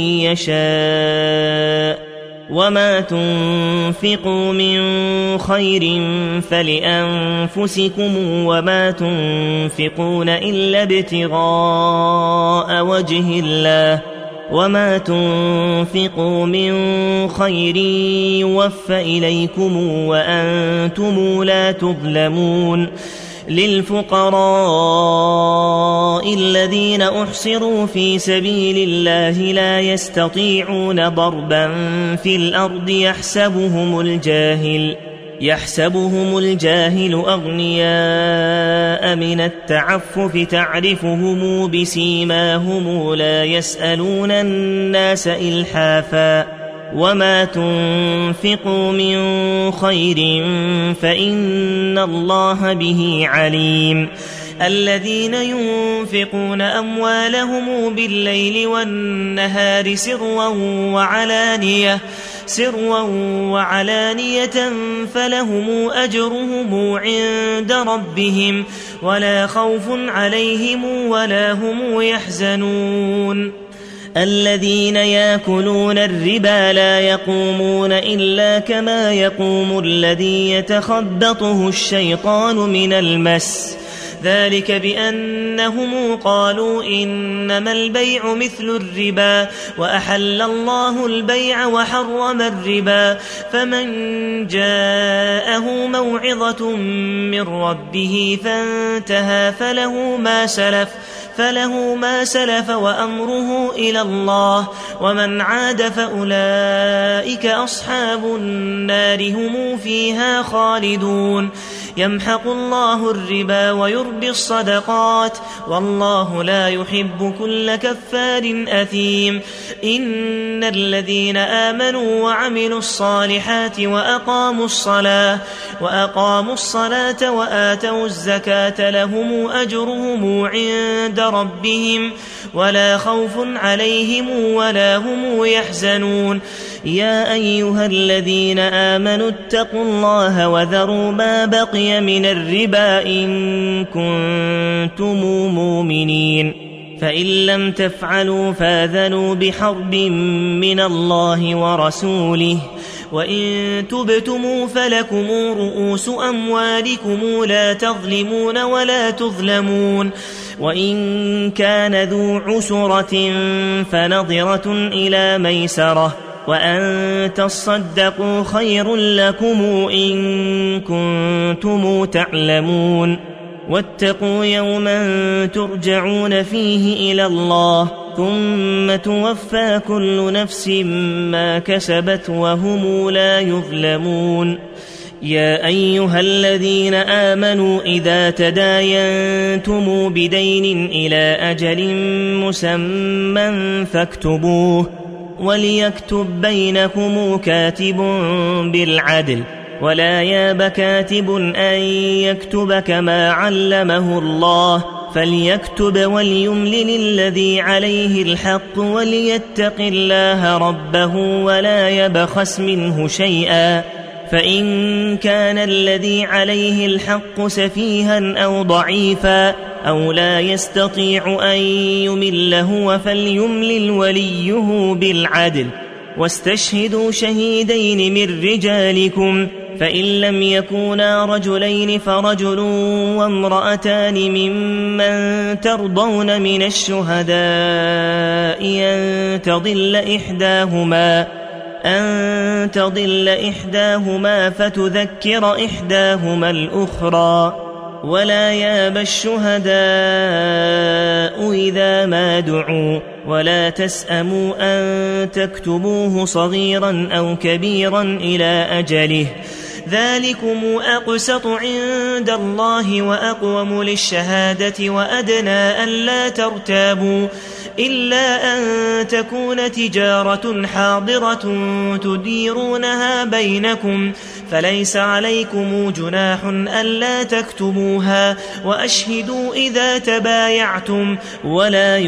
يشاء وما تنفقوا من خير فلأنفسكم وما تنفقون إلا ابتغاء وجه الله وما تنفقوا من خير يوفى إليكم وأنتم لا تظلمون للفقراء الذين أحصروا في سبيل الله لا يستطيعون ضربا في الأرض يحسبهم الجاهل يحسبهم الجاهل أغنياء من التعفف تعرفهم بسيماهم لا يسألون الناس إلحافا وما تنفقوا من خير فإن الله به عليم الذين ينفقون أموالهم بالليل والنهار سرا وعلانية سرا وعلانية فلهم أجرهم عند ربهم ولا خوف عليهم ولا هم يحزنون الذين يأكلون الربا لا يقومون إلا كما يقوم الذي يتخبطه الشيطان من المس ذلك بأنهم قالوا إنما البيع مثل الربا وأحل الله البيع وحرم الربا فمن جاءه موعظة من ربه فانتهى فله ما سلف فله ما سلف وأمره إلى الله ومن عاد فأولئك أصحاب النار هم فيها خالدون يمحق الله الربا ويربي الصدقات والله لا يحب كل كفار أثيم إن الذين آمنوا وعملوا الصالحات وأقاموا الصلاة وأقاموا الصلاة وآتوا الزكاة لهم أجرهم عند ربهم ولا خوف عليهم ولا هم يحزنون يا أيها الذين آمنوا اتقوا الله وذروا ما بقي من الربا إن كنتم مؤمنين فإن لم تفعلوا فاذنوا بحرب من الله ورسوله وإن تبتموا فلكم رؤوس أموالكم لا تظلمون ولا تظلمون وإن كان ذو عسرة فنظرة إلى ميسرة وأن تصدقوا خير لكم إن كنتم تعلمون واتقوا يوما ترجعون فيه إلى الله ثم توفى كل نفس ما كسبت وهم لا يظلمون. يا أيها الذين آمنوا إذا تداينتم بدين إلى أجل مسمى فاكتبوه وليكتب بينكم كاتب بالعدل ولا ياب كاتب أن يكتب كما علمه الله فليكتب وليملل الذي عليه الحق وليتق الله ربه ولا يبخس منه شيئا فإن كان الذي عليه الحق سفيها أو ضعيفا أو لا يستطيع أن يمل هو فليملل وليه بالعدل واستشهدوا شهيدين من رجالكم فإن لم يكونا رجلين فرجل وامرأتان ممن ترضون من الشهداء أن تضل إحداهما أن تضل إحداهما فتذكر إحداهما الأخرى ولا ياب الشهداء إذا ما دعوا ولا تسأموا أن تكتبوه صغيرا أو كبيرا إلى أجله ذلكم أقسط عند الله وأقوم للشهادة وأدنى ألا ترتابوا إلا أن تكون تجارة حاضرة تديرونها بينكم فليس عليكم جناح ألا تكتبوها وأشهدوا إذا تبايعتم ولا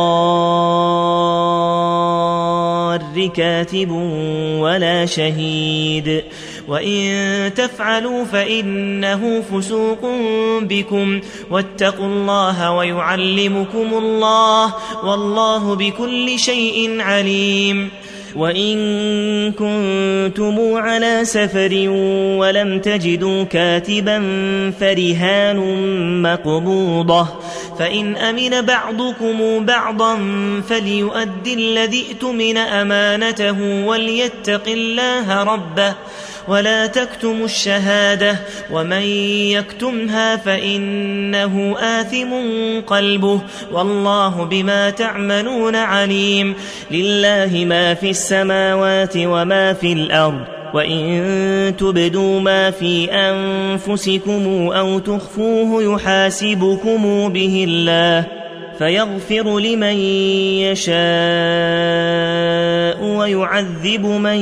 يضار كاتب ولا شهيد وإن تفعلوا فإنه فسوق بكم واتقوا الله ويعلمكم الله والله بكل شيء عليم. وإن كنتم على سفر ولم تجدوا كاتبا فرهان مقبوضة فإن أمن بعضكم بعضا فليؤدي الذي ائتمن أمانته وليتق الله ربه ولا تكتموا الشهادة ومن يكتمها فإنه آثم قلبه والله بما تعملون عليم. لله ما في السماوات وما في الأرض وإن تبدوا ما في أنفسكم أو تخفوه يحاسبكم به الله فيغفر لمن يشاء ويعذب من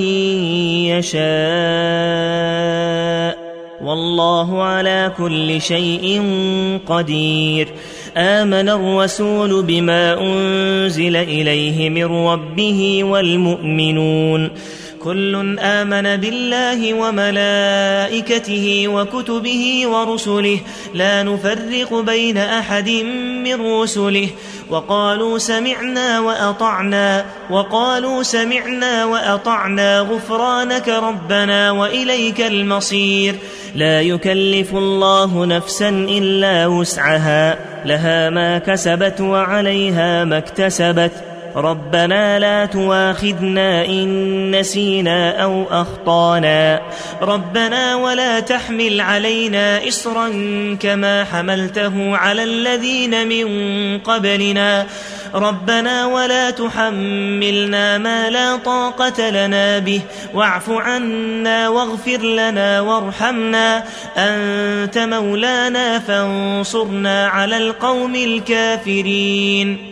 يشاء والله على كل شيء قدير. آمن الرسول بما أنزل إليه من ربه والمؤمنون كل آمن بالله وملائكته وكتبه ورسله لا نفرق بين أحد من رسله وقالوا سمعنا وأطعنا وقالوا سمعنا وأطعنا غفرانك ربنا وإليك المصير. لا يكلف الله نفسا إلا وسعها لها ما كسبت وعليها ما اكتسبت ربنا لا تواخذنا إن نسينا أو أخطانا ربنا ولا تحمل علينا إصرا كما حملته على الذين من قبلنا ربنا ولا تحملنا ما لا طاقة لنا به واعف عنا واغفر لنا وارحمنا أنت مولانا فانصرنا على القوم الكافرين.